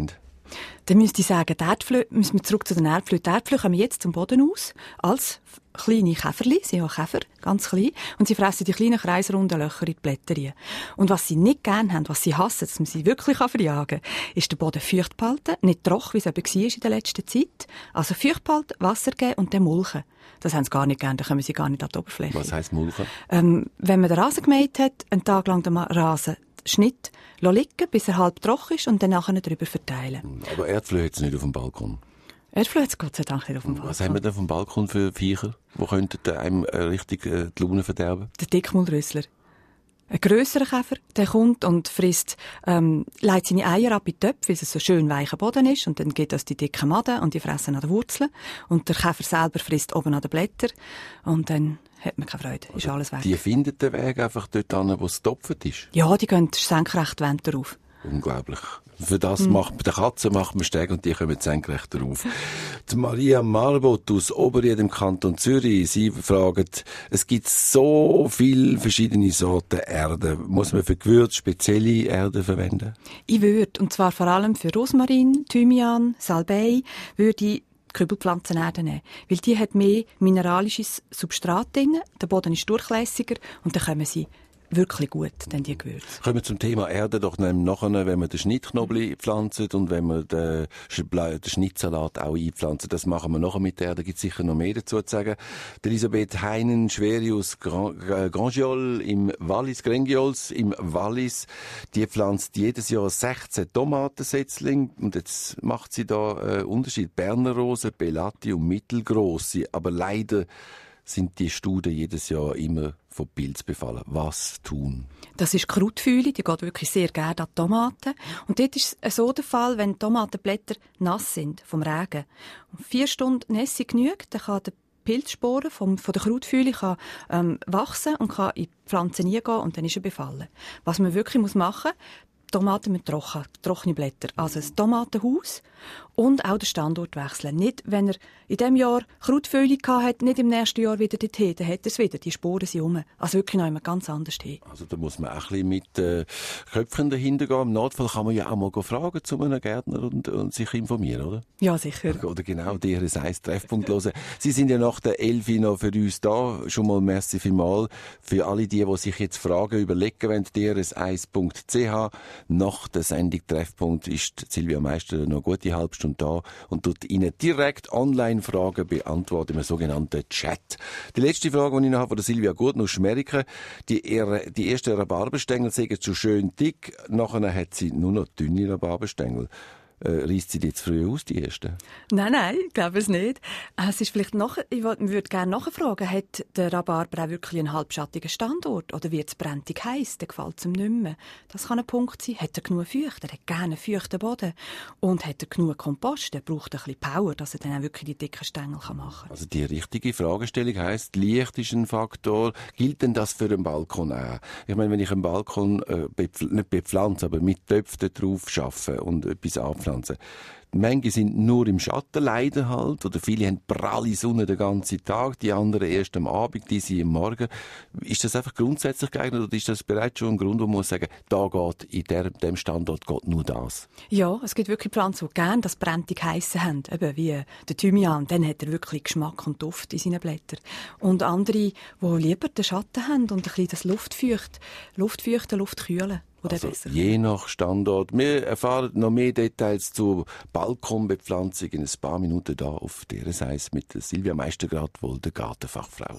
Dann müsste ich sagen, die Erdflöhe, müssen wir zurück zu den Erdflöhen. Die Erdflöhe kommen jetzt zum Boden aus, als kleine Käferli, sie haben Käfer, ganz klein, und sie fressen die kleinen kreisrunden Löcher in die Blätter rein. Und was sie nicht gerne haben, was sie hassen, dass man sie wirklich verjagen kann, ist den Boden feucht behalten, nicht trocken, wie es eben war in der letzten Zeit. Also feucht behalten, Wasser geben und dann mulchen. Das haben sie gar nicht gerne, da kommen sie gar nicht an die Oberfläche. Was heisst mulchen? Ähm, wenn man den Rasen gemäht hat, einen Tag lang den Rasen Schnitt liegen, bis er halb trocken ist und dann nachher darüber verteilen. Aber Erdflöhe hat es nicht auf dem Balkon. Erdflöhe hat es Gott sei Dank nicht auf dem Balkon. Was haben wir denn auf dem Balkon für Viecher, die könnten einem äh, richtig äh, die Laune verderben? Der Dickmaulrüssler. Ein grösserer Käfer, der kommt und frisst, ähm, legt seine Eier ab in die Töpfe, weil es so schön weicher Boden ist, und dann geht das die dicken Maden und die fressen an den Wurzeln. Und der Käfer selber frisst oben an den Blättern und dann hat man keine Freude, ist alles weg. Die finden den Weg einfach dort hin, wo es getopft ist? Ja, die gehen senkrecht die Wände rauf. Unglaublich. Für das Mhm. macht, bei der Katze macht man Steg und die kommen senkrecht drauf. Die Maria Marbot aus Oberried im Kanton Zürich, sie fragt, es gibt so viele verschiedene Sorten Erde. Muss man für Gewürz spezielle Erde verwenden? Ich würde, und zwar vor allem für Rosmarin, Thymian, Salbei, würde ich Kübelpflanzenerde nehmen. Weil die hat mehr mineralisches Substrat drin, der Boden ist durchlässiger und dann kommen sie wirklich gut, denn die Gewürze. Kommen wir zum Thema Erde doch nachher, wenn wir den Schnittknobli pflanzen und wenn wir den, den Schnittsalat auch einpflanzen. Das machen wir nachher mit der Erde. Da gibt es sicher noch mehr dazu zu sagen. Die Elisabeth Heinen-Schweri aus Grangiol im Wallis, Grengiols im Wallis, die pflanzt jedes Jahr sechzehn Tomatensetzlinge und jetzt macht sie da einen Unterschied. Berner Rose, Belati und mittelgrosse, aber leider sind die Studen jedes Jahr immer von Pilz befallen. Was tun? Das ist Krautfühle, die geht wirklich sehr gerne an die Tomaten. Und dort ist es so der Fall, wenn die Tomatenblätter nass sind vom Regen. Und vier Stunden Nässe genügt, dann kann der Pilzsporen vom, von der Krautfühle kann, ähm, wachsen und kann in die Pflanzen hineingehen und dann ist er befallen. Was man wirklich muss machen muss, Tomaten mit trocken, trockene Blätter. Also ein Tomatenhaus und auch den Standort wechseln. Nicht, wenn er in diesem Jahr Krautfühle gehabt hat, nicht im nächsten Jahr wieder dorthin, dann hat er es wieder. Die Sporen sind rum. Also wirklich noch immer ganz anders hin. Also da muss man auch ein bisschen mit äh, Köpfen dahinter gehen. Im Notfall kann man ja auch mal fragen zu einem Gärtner und, und sich informieren, oder? Ja, sicher. Oder genau, D R S eins Treffpunkt hören. Sie sind ja nach der Elfi noch für uns da. Schon mal merci vielmals für alle die, die sich jetzt Fragen überlegen wollen. D R S eins Punkt C H. Nach der Sendung Treffpunkt ist Silvia Meister noch eine gute halbe Stunde da und tut Ihnen direkt Online-Fragen beantworten im sogenannten Chat. Die letzte Frage, die ich noch habe, von der Silvia Gut aus Schmeriken. Die, die ersten Rhabarberstängel sind zu schön dick, nachher hat sie nur noch dünne Rhabarberstängel. Äh, reisst sie die jetzt früh aus, die ersten? Nein, nein, ich glaube es nicht. Es ist vielleicht noch, ich würde gerne nachfragen, hat der Rhabarber auch wirklich einen halbschattigen Standort? Oder wird es brenntig heiß? Dann gefällt es ihm nicht mehr. Das kann ein Punkt sein. Hat er genug Feucht? Er hat gerne einen feuchten Boden. Und hat er genug Kompost? Er braucht ein bisschen Power, dass er dann auch wirklich die dicken Stängel machen kann. Also die richtige Fragestellung heisst, Licht ist ein Faktor. Gilt denn das für einen Balkon auch? Ich meine, wenn ich einen Balkon äh, bepfl- nicht bepflanze, aber mit Töpfen drauf arbeite und etwas anpflanze, Manche sind nur im Schatten, leider halt, oder viele haben pralle Sonne den ganzen Tag, die anderen erst am Abend, die sie am Morgen. Ist das einfach grundsätzlich geeignet oder ist das bereits schon ein Grund, wo man muss sagen, da geht, in der, dem Standort geht nur das? Ja, es gibt wirklich Pflanzen, die gerne das brenntig Heisse haben, eben wie der Thymian, dann hat er wirklich Geschmack und Duft in seinen Blättern. Und andere, die lieber den Schatten haben und ein bisschen das Luftfeucht, Luftfeuchten, Luftkühlen. Also je nach Standort. Wir erfahren noch mehr Details zur Balkonbepflanzung in ein paar Minuten da auf D R S eins mit der Silvia Meistergrad, wohl der Gartenfachfrau.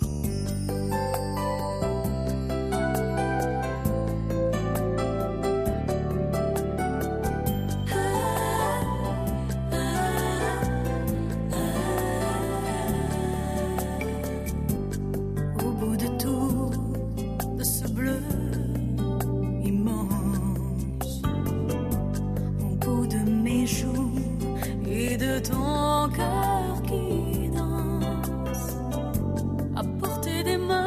Au bout de tout, de ce bleu immense, au bout de mes joues et de ton cœur qui danse, à portée des mains.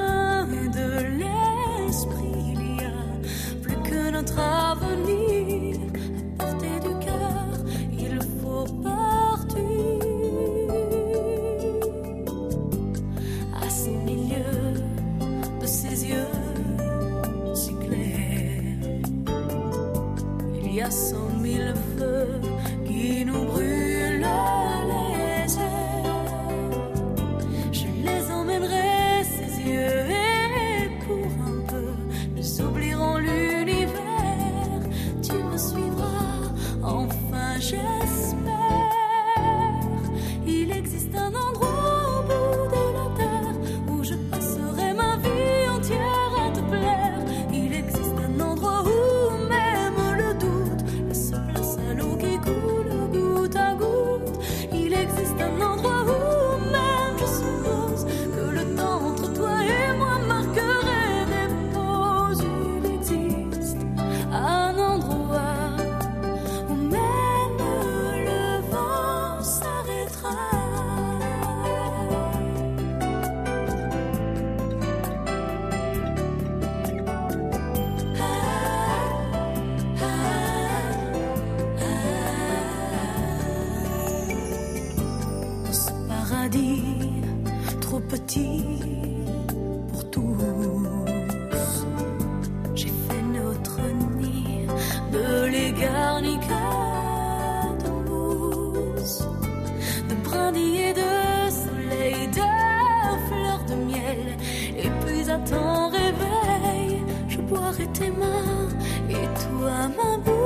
paradis trop petit pour tous. J'ai fait notre nid de les garnis que de mousse, de brindilles et de soleil, de fleurs de miel. Et puis à ton réveil, je boirai tes mains et toi ma bouche.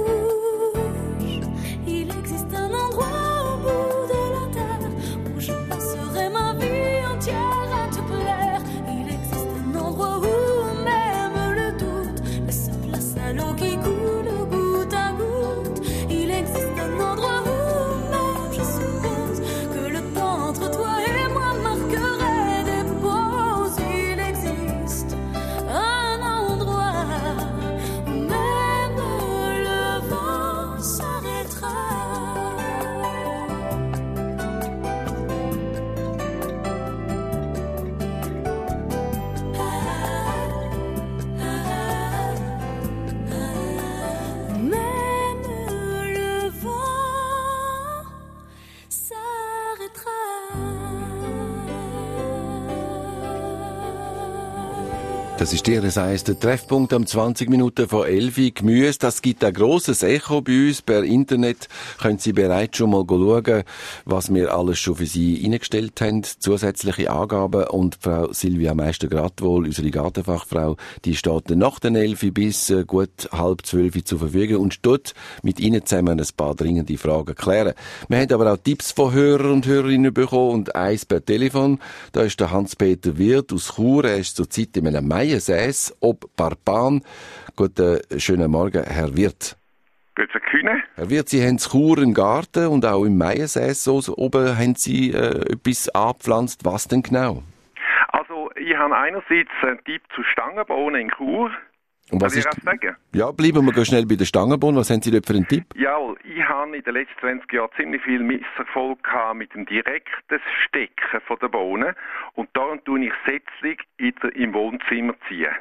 Il existe un endroit au bout de la terre où je passerai ma vie entière à te plaire. Il existe un endroit où même le doute laisse place à l'eau qui coule goutte à goutte. Il existe un endroit où même je suppose que le temps entre toi et moi marquerait des pauses. Il existe un endroit où même le vent s'arrêtera. Même le vent s'arrêtera. Das ist dir, das heisst, der Treffpunkt am zwanzig Minuten vor elf Uhr. Gemüse, das gibt ein grosses Echo bei uns per Internet. Können Sie bereits schon mal schauen, was wir alles schon für Sie eingestellt haben. Zusätzliche Angaben. Und Frau Silvia Meister-Gradwohl, unsere Gartenfachfrau, die steht dann nach den elf Uhr bis äh, gut halb zwölf Uhr zur Verfügung und dort mit Ihnen zusammen ein paar dringende Fragen klären. Wir haben aber auch Tipps von Hörern und Hörerinnen bekommen und eins per Telefon. Da ist der Hans-Peter Wirth aus Chur. Er ist zurzeit in einem Maiensäß ob Barban. Guten, schönen Morgen, Herr Wirth. Grüezi Kühne. Herr Wirth, Sie haben in Chur einen Garten und auch im Maiensäß so oben haben Sie äh, etwas angepflanzt. Was denn genau? Also, ich habe einerseits einen Tipp zu Stangenbohnen in Chur. Und was Kann ich ist, das sagen? ja, bleiben wir schnell bei den Stangenbohnen. Was haben Sie dort für einen Tipp? Ja, ich habe in den letzten zwanzig Jahren ziemlich viel Misserfolg gehabt mit dem direkten Stecken von der Bohnen. Und darum tue ich Setzling in der, im Wohnzimmer ziehen.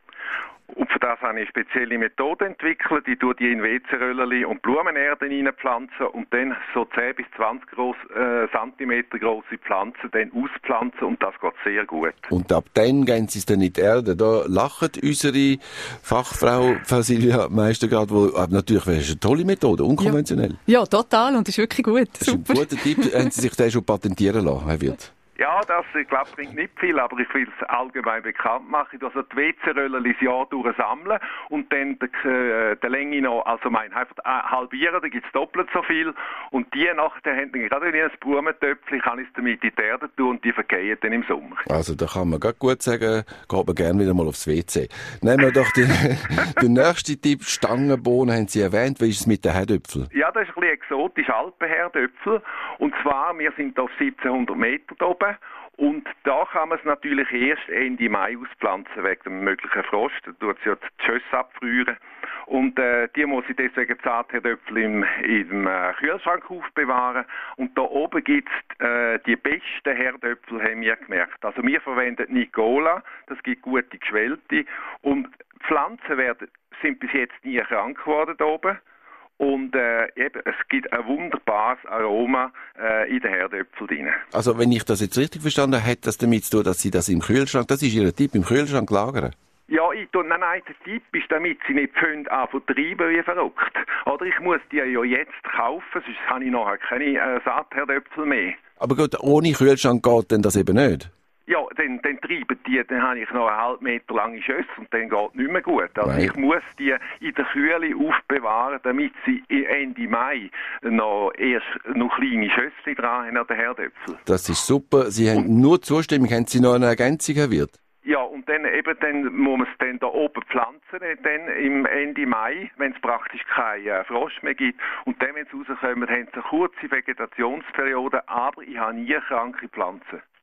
Und für das habe ich eine spezielle Methode entwickelt. Ich tue die in W C-Röllchen und Blumenerden reinpflanzen und dann so zehn bis zwanzig groß, äh, Zentimeter große Pflanzen dann auspflanzen und das geht sehr gut. Und ab dann gehen Sie es dann in die Erde. Da lacht unsere Fachfrau, Frau Silvia Meister-Grad, wo, aber natürlich, das ist eine tolle Methode, unkonventionell. Ja, total, und das ist wirklich gut. Das ist ein guter Tipp. Haben Sie sich den schon patentieren lassen, Herr Wirth? Ja, das, ich glaube, bringt nicht viel, aber ich will es allgemein bekannt machen. Also die W C-Röllchen das Jahr durch sammeln und dann die, äh, die Länge noch, also mein, einfach äh, halbieren, da gibt es doppelt so viel. Und die nachher haben dann gerade in ein Blumentöpfchen, kann ich es damit in die Erde tun und die vergehen dann im Sommer. Also da kann man gerade gut sagen, geht man gerne wieder mal aufs W C. Nehmen wir doch den, den nächsten Tipp, Stangenbohnen haben Sie erwähnt. Wie ist es mit den Herdöpfeln? Ja, das ist ein bisschen exotisch, Alpenherdöpfel. Und zwar, wir sind auf siebzehnhundert Meter oben. Und da kann man es natürlich erst Ende Mai auspflanzen, wegen dem möglichen Frost. Da tut es ja die Schösse abfrieren. Und äh, die muss ich deswegen Zartherdöpfel im, im äh, Kühlschrank aufbewahren. Und da oben gibt es äh, die besten Herdöpfel, haben wir gemerkt. Also wir verwenden Nicola, das gibt gute Geschwellte. Und Pflanzen werden, sind bis jetzt nie krank geworden da oben. Und äh, eben, es gibt ein wunderbares Aroma äh, in den Herdöpfeln drin. Also wenn ich das jetzt richtig verstanden habe, hat das damit zu tun, dass Sie das im Kühlschrank, das ist Ihr Tipp, im Kühlschrank lagern? Ja, ich tue, nein, nein, der Tipp ist, damit sie nicht Pfund treiben wie verrückt. Oder ich muss die ja jetzt kaufen, sonst habe ich nachher keine äh, Saatherdöpfel mehr. Aber gut, ohne Kühlschrank geht denn das eben nicht? Ja, dann, dann treiben die, dann habe ich noch eine halb Meter lange Schösse und dann geht es nicht mehr gut. Also Nein. ich muss die in der Kühle aufbewahren, damit sie Ende Mai noch erst noch kleine Schösse dran haben an den Herdöpfel. Das ist super. Sie haben nur Zustimmung. Haben Sie noch eine Ergänzung, Herr Wirth? Ja, und dann eben, dann muss man es dann da oben pflanzen, dann im Ende Mai, wenn es praktisch keinen äh, Frost mehr gibt. Und dann, wenn sie rauskommen, haben sie eine kurze Vegetationsperiode, aber ich habe nie kranke Pflanzen.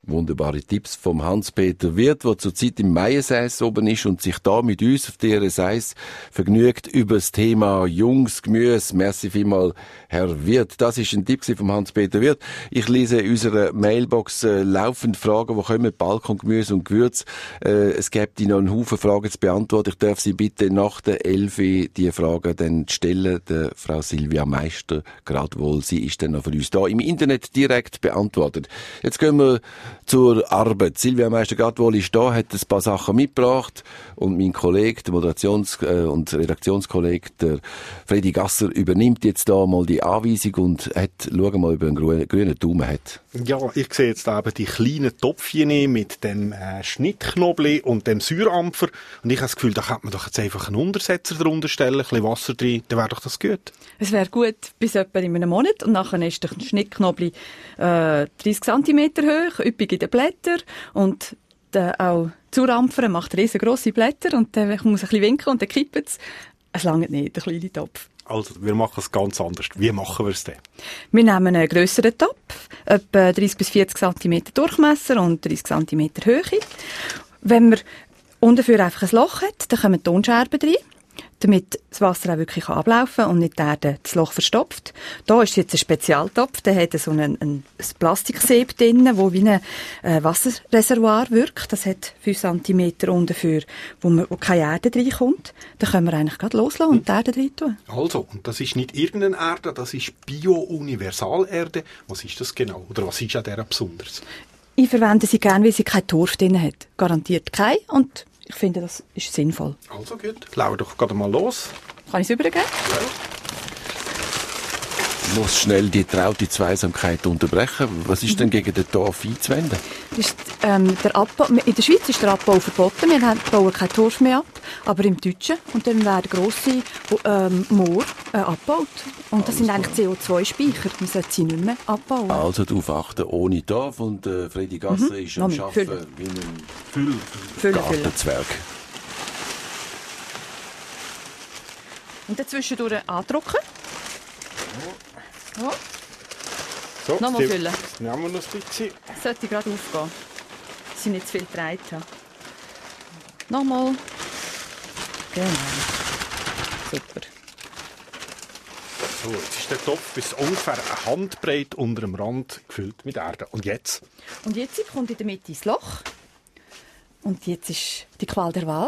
Wunderbare Tipps vom Hans-Peter Wirth, der zurzeit im Maiensäß oben ist und sich da mit uns auf dieser Säß vergnügt über das Thema Jungs, Gemüse. Merci vielmals, Herr Wirth. Das ist ein Tipp vom Hans-Peter Wirth. Ich lese in unserer Mailbox äh, laufend Fragen, die kommen, Balkongemüse und Gewürz. Äh, es gibt noch einen Haufen Fragen zu beantworten. Ich darf Sie bitte nach der Elfi die Fragen dann stellen, der Frau Silvia Meister, gerade wohl. Sie ist dann noch für uns da im Internet direkt beantwortet. Jetzt gehen wir zur Arbeit. Silvia Meister Gradwohl ist da, hat ein paar Sachen mitgebracht und mein Kollege, der Moderations- und Redaktionskollege, der Freddy Gasser, übernimmt jetzt da mal die Anweisung und hat, schauen mal, ob er einen grünen, grünen Daumen hat. Ja, ich sehe jetzt eben die kleinen Topfchen mit dem äh, Schnittknobli und dem Säurampfer und ich habe das Gefühl, da könnte man doch jetzt einfach einen Untersetzer drunter stellen, ein bisschen Wasser drin, dann wäre doch das gut. Es wäre gut bis etwa in einem Monat und nachher ist der Schnittknobli äh, dreißig Zentimeter hoch, üppig in den Blättern und der auch Zurampfer macht riesengroße Blätter und dann muss ein bisschen winken und dann kippt es. Es langt nicht, der kleine Topf. Also, wir machen es ganz anders. Wie machen wir es denn? Wir nehmen einen grösseren Topf, etwa dreißig bis vierzig Zentimeter Durchmesser und dreißig Zentimeter Höhe. Wenn man unten einfach ein Loch hat, dann kommen Tonscherben rein, damit das Wasser auch wirklich ablaufen kann und nicht der das Loch verstopft. Da ist jetzt ein Spezialtopf, der hat so einen, einen Plastiksäb drin, wo wie ein äh, Wasserreservoir wirkt. Das hat fünf Zentimeter unten für, wo, man, wo keine Erde reinkommt. Da können wir eigentlich gerade loslassen und die Erde rein tun. Also, und das ist nicht irgendeine Erde, das ist Bio-Universalerde. Was ist das genau? Oder was ist an der besonders? Ich verwende sie gerne, weil sie keinen Torf drin hat. Garantiert kein und ich finde, das ist sinnvoll. Also gut, laufen doch gerade mal los. Kann ich es übergeben? Ja. Ich muss schnell die traute Zweisamkeit unterbrechen. Was ist denn gegen den Torf einzuwenden? Ist, ähm, der Abbau, in der Schweiz ist der Abbau verboten. Wir bauen keinen Torf mehr ab, aber im Deutschen. Und dann werden grosse ähm, Moore äh, abgebaut. Und das also sind eigentlich C O zwei Speicher. Man sollte sie nicht mehr abbauen. Also darauf achten, ohne Torf. Und äh, Freddy Gasser mhm. ist am Arbeiten wie ein Füll- Fülle, Gartenzwerg. Und dann zwischendurch andrücken. Ja. So, nochmal füllen. Nehmen wir noch ein bisschen. Das sollte gerade aufgehen, dass sie nicht zu viel gedreht haben. Nochmal. Genau. Super. So, jetzt ist der Topf bis ungefähr eine Handbreit unter dem Rand gefüllt mit Erde. Und jetzt? Und jetzt kommt in der Mitte ins Loch. Und jetzt ist die Qual der Wahl.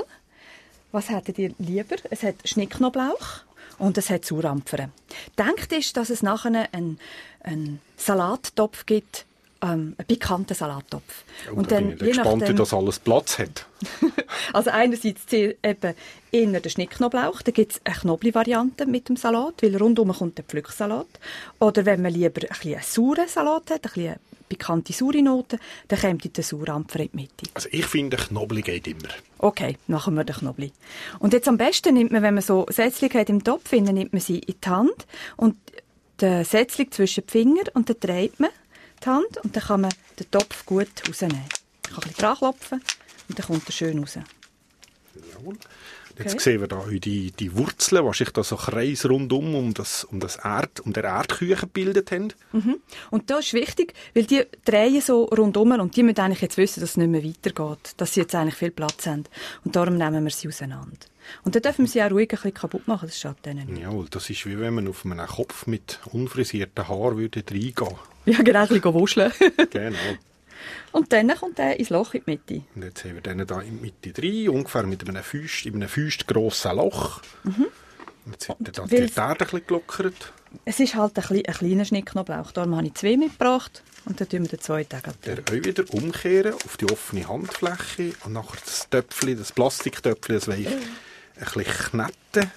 Was hättet ihr lieber? Es hat Schnittknoblauch. Und es hat Surampfer. Denkt ist, dass es nachher einen, einen Salattopf gibt, ähm, einen pikanten Salattopf. Und, und dann, bin ich je gespannt, nachdem, wie das alles Platz hat. Also einerseits eben eher der Schnittknoblauch, da gibt es eine Knobli-Variante mit dem Salat, weil rundum kommt der Pflücksalat. Oder wenn man lieber ein bisschen einen sauren Salat hat, ein bisschen eine pikante saure Note, dann kommt der Surampfer in die Mitte. Also ich finde, Knobli geht immer. Okay, machen wir den Knobli. Und jetzt am besten nimmt man, wenn man so Sätzchen hat im Topf, dann nimmt man sie in die Hand und den Sätzchen zwischen die Finger und dann dreht man die Hand und dann kann man den Topf gut rausnehmen. Ich kann ein bisschen dran klopfen und dann kommt er schön raus. Jawohl. Jetzt Okay. sehen wir da die, die Wurzeln, die sich da so Kreis rundum um das, um das Erd, um den Erdküchen gebildet haben. Mhm. Und das ist wichtig, weil die drehen so rundum und die müssen eigentlich jetzt wissen, dass es nicht mehr weitergeht, dass sie jetzt eigentlich viel Platz haben. Und darum nehmen wir sie auseinander. Und dann dürfen wir sie auch ruhig ein bisschen kaputt machen, das schadet denen nicht. Jawohl, das ist wie wenn man auf einen Kopf mit unfrisierten Haaren würde reingehen. Ja, genau, ein bisschen wuscheln. Genau. Und dann kommt er ins Loch in die Mitte. Und jetzt haben wir den hier in die Mitte rein, ungefähr mit einem Füst, in einem Füst grossen Loch. Mhm. Jetzt wird da die Erde ein bisschen gelockert. Es ist halt ein, klein, ein kleiner Schnittknoblauch. Darum habe ich zwei mitgebracht und dann tun wir den zweiten auch Der auch wieder umkehren auf die offene Handfläche und nachher das Töpfchen, das Plastiktöpfchen, das will ich ein bisschen kneten,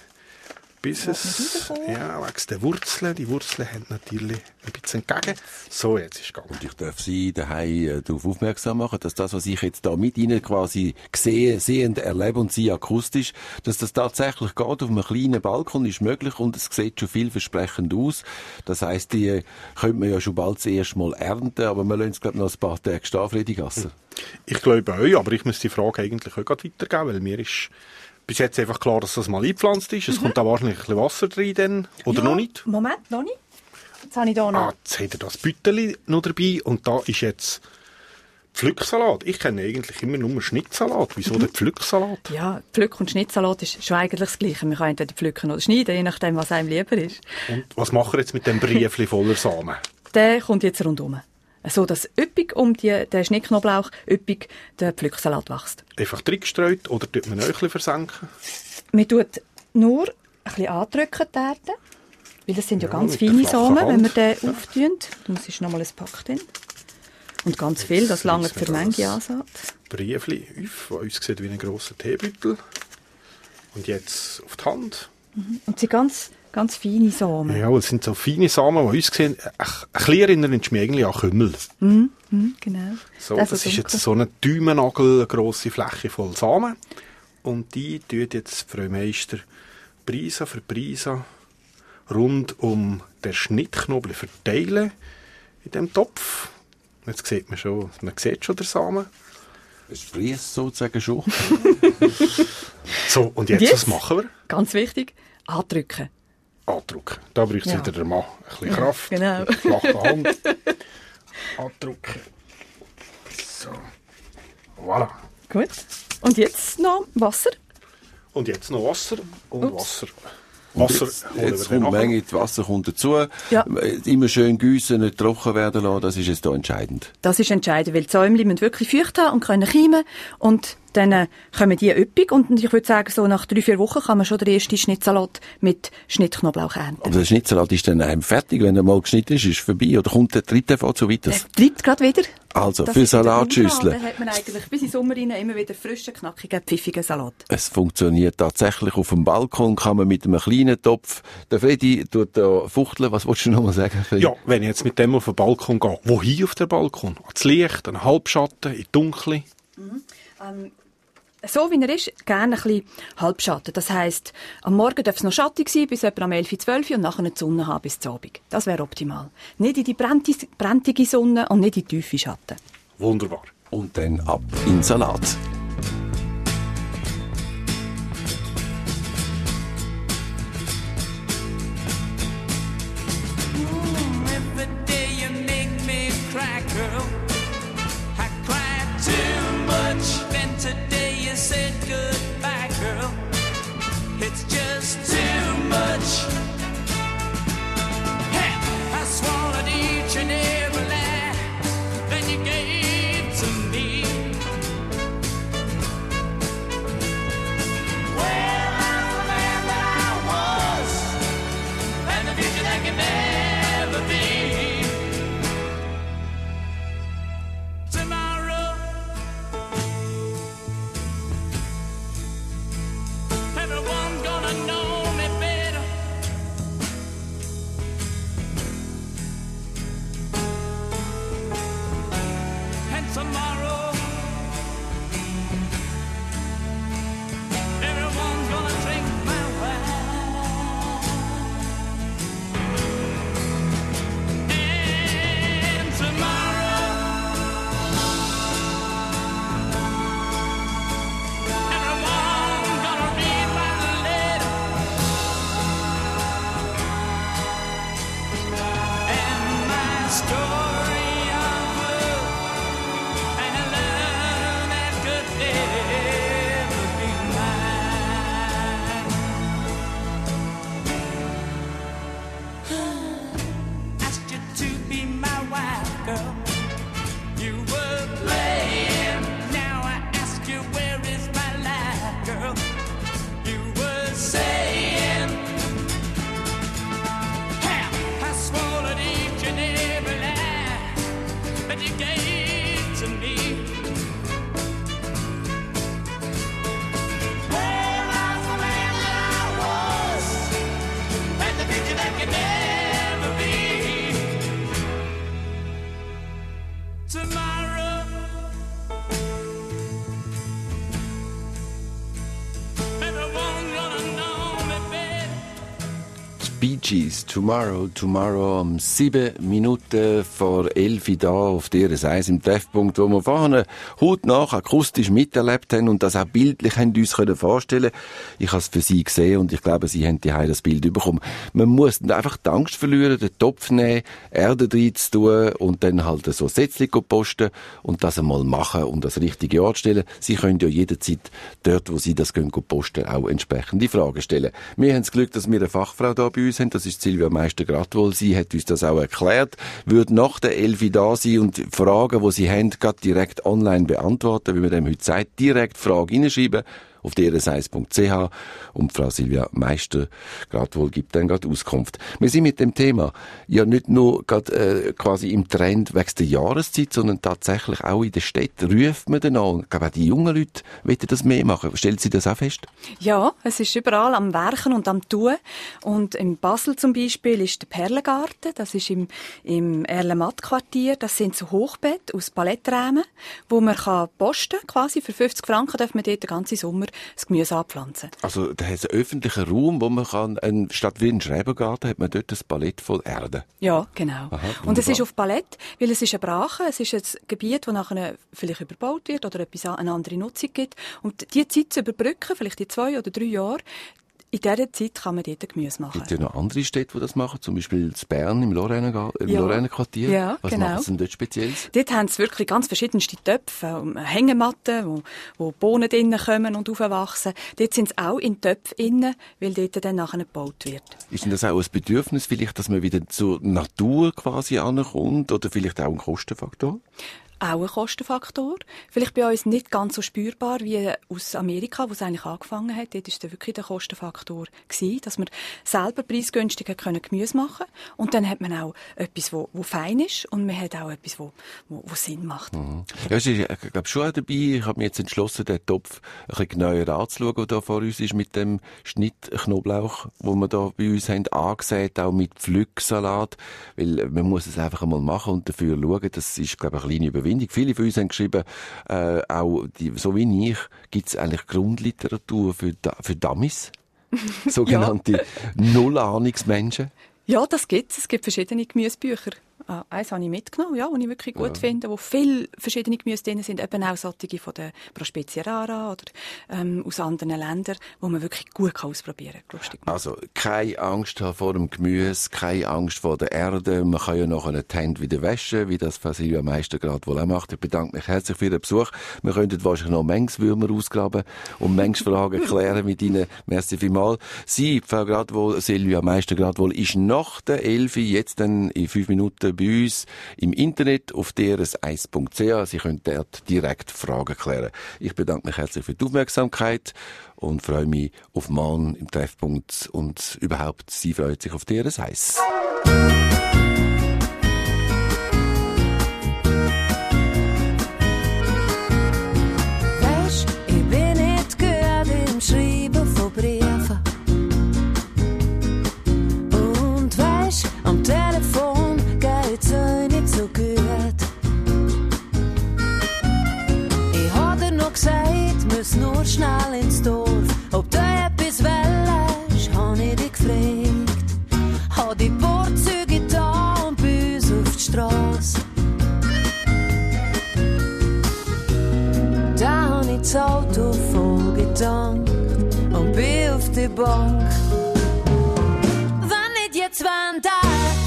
bis es, ja, wegen der Wurzeln, die Wurzeln haben natürlich ein bisschen entgegen. So, jetzt ist es gegangen. Und ich darf Sie daheim darauf aufmerksam machen, dass das, was ich jetzt da mit Ihnen quasi sehe, sehend erlebe und Sie akustisch, dass das tatsächlich geht auf einem kleinen Balkon, ist möglich und es sieht schon vielversprechend aus. Das heisst, die könnte man ja schon bald das erste Mal ernten, aber wir lassen es, glaube ich, noch ein paar Tage stehen, Freddy Gasser. Ich glaube euch, aber ich muss die Frage eigentlich auch gerade weitergeben, weil mir ist bis jetzt einfach klar, dass das mal eingepflanzt ist. Es mhm. kommt da wahrscheinlich ein bisschen Wasser drin, dann, oder ja, noch nicht? Moment, noch nicht. Jetzt habe ich da noch. Ah, jetzt hat er das Büteli noch dabei und da ist jetzt Pflücksalat. Ich kenne eigentlich immer nur Schnittsalat. Wieso Mhm. der Pflücksalat? Ja, Pflück- und Schnittsalat ist schon eigentlich das Gleiche. Man kann entweder pflücken oder schneiden, je nachdem, was einem lieber ist. Und was machen wir jetzt mit dem Briefli voller Samen? Der kommt jetzt rundum. So, dass üppig um die, den Schnittknoblauch üppig der Pflücksalat wächst. Einfach drin gestreut oder tut man Öchli versenken? Man tut nur ein bisschen andrücken, die Erde, weil das sind ja, Ja, ganz mit der feine flachen Samen, wenn Hand. wir den auftun. Da ist noch mal ein Pack drin. Und ganz viel, das lange reissen wir für das manche Ansaat. Briefli auf, das aussieht wie ein grosser Teebeutel. Und jetzt auf die Hand. Und sie sind ganz, ganz feine Samen. Ja, es sind so feine Samen, die aussehen. Ein bisschen erinnern mich eigentlich an Kümmel. Mhm, mhm, genau. So, Das das so ist jetzt dunkel. so eine Daumennagel, eine grosse Fläche voll Samen. Und die tut jetzt Frau Meister Prisa für Prisa rund um den Schnittknobel verteilen in diesem Topf. Jetzt sieht man schon, man sieht schon den Samen. Es fließt sozusagen schon. So, und jetzt, Und jetzt? was machen wir? Ganz wichtig, andrücken. Andrücken. Da braucht es Ja. wieder der Mann. Ein bisschen Kraft, Genau. mit flacher Hand. Andrücken. So. Voilà. Gut. Und jetzt noch Wasser. Und jetzt noch Wasser. Und Ups. Wasser. Und Wasser jetzt, holen wir jetzt dann kommt nachher. Menge, das Wasser kommt dazu. Ja. Immer schön gießen, nicht trocken werden lassen, das ist jetzt hier entscheidend. Das ist entscheidend, weil die Säumchen müssen wirklich feucht haben und können keimen. Und dann äh, kommen die üppig. Und ich würde sagen, so nach drei, vier Wochen kann man schon den ersten Schnittsalat mit Schnittknoblauch ernten. Aber der Schnittsalat ist dann einem fertig, wenn er mal geschnitten ist, ist vorbei. Oder kommt der dritte vor so weiter? Es bleibt gerade wieder. Also, Das für ist wieder Salatschüsseln. wunderbar. Dann hat man eigentlich bis in den Sommer rein immer wieder frischen, knackigen, pfiffigen Salat. Es funktioniert tatsächlich. Auf dem Balkon kann man mit einem kleinen Topf, der Freddy tut da fuchteln. Was wolltest du noch mal sagen? Freddy? Ja, wenn ich jetzt mit dem auf den Balkon gehe, wohin auf den Balkon? Ans Licht, an den Halbschatten, in die Dunkle? Mhm. Ähm, so wie er ist, gerne ein bisschen Halbschatten. Das heisst, am Morgen darf es noch schattig sein, bis etwa am elf, zwölf und nachher die Sonne haben bis zum Abend. Das wäre optimal. Nicht in die brennti- brenntige Sonne und nicht in die tiefe Schatten. Wunderbar. Und dann ab in den Salat. Every day you make me cry, girl. I cried too much. Then today you said goodbye, girl. It's just too much. Hey, I swallowed each and every lie that you gave to me. Well, I'm the man that I was, and the future that can never be. Tomorrow, everyone's gonna know me better. And tomorrow, everyone's gonna drink my wine. And tomorrow, everyone's gonna read my letter. And my story of love and love that could never be mine. Asked you to be my wife, girl. You were playing. Now I ask you, where is my life, girl? You were saying, "Hey, I swallowed each and every lie that you gave to me." Well, I was the man that I was, and the future that can never be. Tomorrow, everyone's gonna know me better. Bee Gees, Tomorrow, Tomorrow, um sieben Minuten vor elf da auf D R S eins im Treffpunkt, wo wir vorhin hautnah akustisch miterlebt haben und das auch bildlich haben uns können vorstellen. Ich habe es für Sie gesehen und ich glaube, Sie haben die das Bild bekommen. Man muss einfach die Angst verlieren, den Topf nehmen, Erde rein zu tun und dann halt so Sätzchen posten und das einmal machen und das richtige Ort stellen. Sie können ja jederzeit dort, wo Sie das können posten, auch entsprechende Fragen stellen. Wir haben das Glück, dass wir eine Fachfrau da bei uns haben, das ist Silvia Meister-Gradwohl. Sie hat uns das auch erklärt, würde nach der Elfi da sein und Fragen, die Sie haben, gerade direkt online beantworten, wie man dem heute sagt, direkt Frage hineinschreiben auf d r s eins punkt c h und Frau Silvia Meister-Gradwohl gibt dann gerade Auskunft. Wir sind mit dem Thema ja nicht nur gerade äh, quasi im Trend wegen der Jahreszeit, sondern tatsächlich auch in der Stadt ruft man dann an. Ich glaube, auch die jungen Leute wollen das mehr machen. Stellt Sie das auch fest? Ja, es ist überall am Werken und am Tun. Und in Basel zum Beispiel ist der Perlengarten, das ist im, im Erlenmatt-Quartier, das sind so Hochbeete aus Palettrahmen, wo man kann posten quasi für fünfzig Franken darf man dort den ganzen Sommer das Gemüse anpflanzen. Also da hat es einen öffentlichen Raum, wo man kann, ein, statt wie ein Schrebergarten, hat man dort ein Palett voll Erde. Ja, genau. Aha, und es ist auf Palett, weil es ist eine Brache, es ist ein Gebiet, das nachher vielleicht überbaut wird oder etwas, eine andere Nutzung gibt. Und die Zeit zu überbrücken, vielleicht die zwei oder drei Jahre, in dieser Zeit kann man dort Gemüse machen. Es gibt ja noch andere Städte, die das machen, zum Beispiel in Bern im Lorrainer ja. Quartier. Ja, Was genau. machen sie denn dort Spezielles? Dort haben sie wirklich ganz verschiedenste Töpfe, Hängematten, wo, wo Bohnen drinnen kommen und aufwachsen. Dort sind sie auch in Töpfen innen, weil dort dann nachher gebaut wird. Ist denn das auch ein Bedürfnis, vielleicht, dass man wieder zur Natur quasi ankommt oder vielleicht auch ein Kostenfaktor? Auch ein Kostenfaktor. Vielleicht bei uns nicht ganz so spürbar wie aus Amerika, wo es eigentlich angefangen hat. Dort war es wirklich der Kostenfaktor gewesen, dass man selber preisgünstiger Gemüse machen können. Und dann hat man auch etwas, wo, wo fein ist und man hat auch etwas, wo, wo, wo Sinn macht. Mhm. Ja, es ist, ich glaube, schon auch dabei. Ich habe mich jetzt entschlossen, den Topf ein bisschen genauer anzuschauen, der da vor uns ist, mit dem Schnittknoblauch, wo wir da bei uns haben, angesät, auch mit Pflücksalat. Weil man muss es einfach einmal machen und dafür schauen. Das ist, glaube ich, eine kleine Überwindung. Viele von uns haben geschrieben, äh, auch die, so wie ich, gibt es eigentlich Grundliteratur für, für Dummies, sogenannte ja. Null-Ahnungsmenschen. Ja, das gibt es. Es gibt verschiedene Gemüsebücher. Ah, eins habe ich mitgenommen, ja, die ich wirklich gut ja. finde, wo viele verschiedene Gemüse drin sind, eben auch solche von der Prospezia rara oder ähm, aus anderen Ländern, wo man wirklich gut kann ausprobieren kann. Also keine Angst haben vor dem Gemüse, keine Angst vor der Erde. Man kann ja nachher die Hände wieder waschen, wie das Frau Silvia Meister gerade wohl auch macht. Ich bedanke mich herzlich für den Besuch. Wir könnten wahrscheinlich noch Mengswürmer ausgraben und Mengsfragen klären mit Ihnen. Merci vielmals. Sie, Frau Gradwohl, Silvia Meister Gradwohl, ist nach der Elfi jetzt dann in fünf Minuten bei uns im Internet auf d r s eins punkt c h. Sie können dort direkt Fragen klären. Ich bedanke mich herzlich für die Aufmerksamkeit und freue mich auf morgen im Treffpunkt und überhaupt, Sie freut sich auf D R S eins. Weisst, ich bin nicht gut im Schreiben von Briefen. Und weisst, am Telefon geht's euch nicht so gut. Ich hab dir noch gesagt, müss nur schnell ins Dorf. Ob du etwas willst, hab ich dich gefragt. Hab die Vorzüge da und bei uns auf die Strasse. Da hab ich das Auto voll getankt und bin auf der Bank. Wenn nicht jetzt, wann da?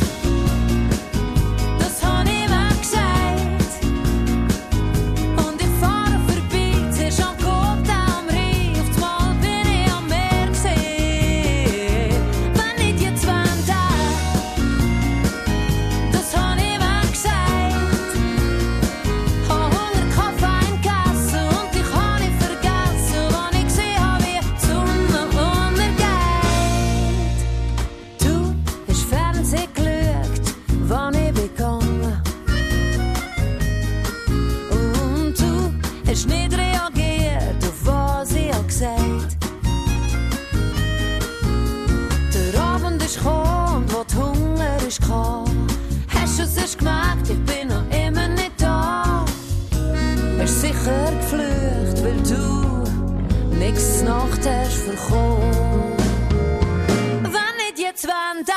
Hast du es erst gemerkt, ich bin noch immer nicht da. Hast sicher geflucht, weil du nix Nacht hast verkommen. Wenn nicht jetzt, wann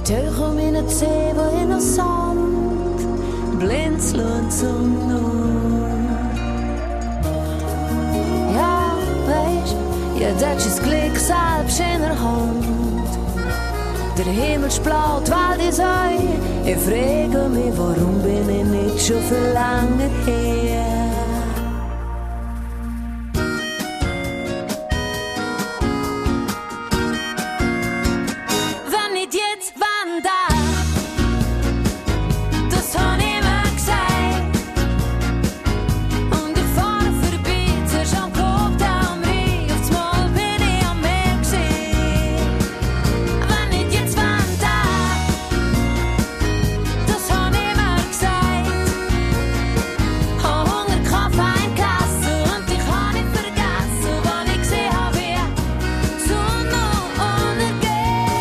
Tauch um in den See, wo in den Sand blinzeln zum Nord. Ja, weisst, ja, das ist das Glück selbst in der Hand. Der Himmel ist blau, die Welt ist heu. Ich frage mich, warum bin ich nicht schon viel länger her? Wenn nicht jetzt, wann da? Das hab ich mir gesagt. Und ich fahre vorbei, zuerst am Kopf, am Rhein. Auf das Mal bin ich am Meer gewesen. Wenn nicht jetzt, wann da? Das hab ich mir gesagt. Hab Hunger, Kaffee in Kasse und ich kann nicht vergessen, wann ich gesehen habe, wie die Sonne untergeht.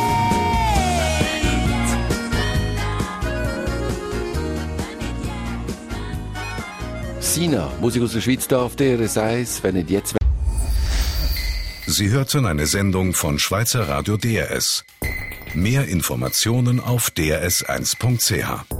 Sina, Musik aus der Schweiz da auf D R S eins, wenn nicht jetzt. Sie hörten eine Sendung von Schweizer Radio D R S. Mehr Informationen auf d r s eins punkt c h.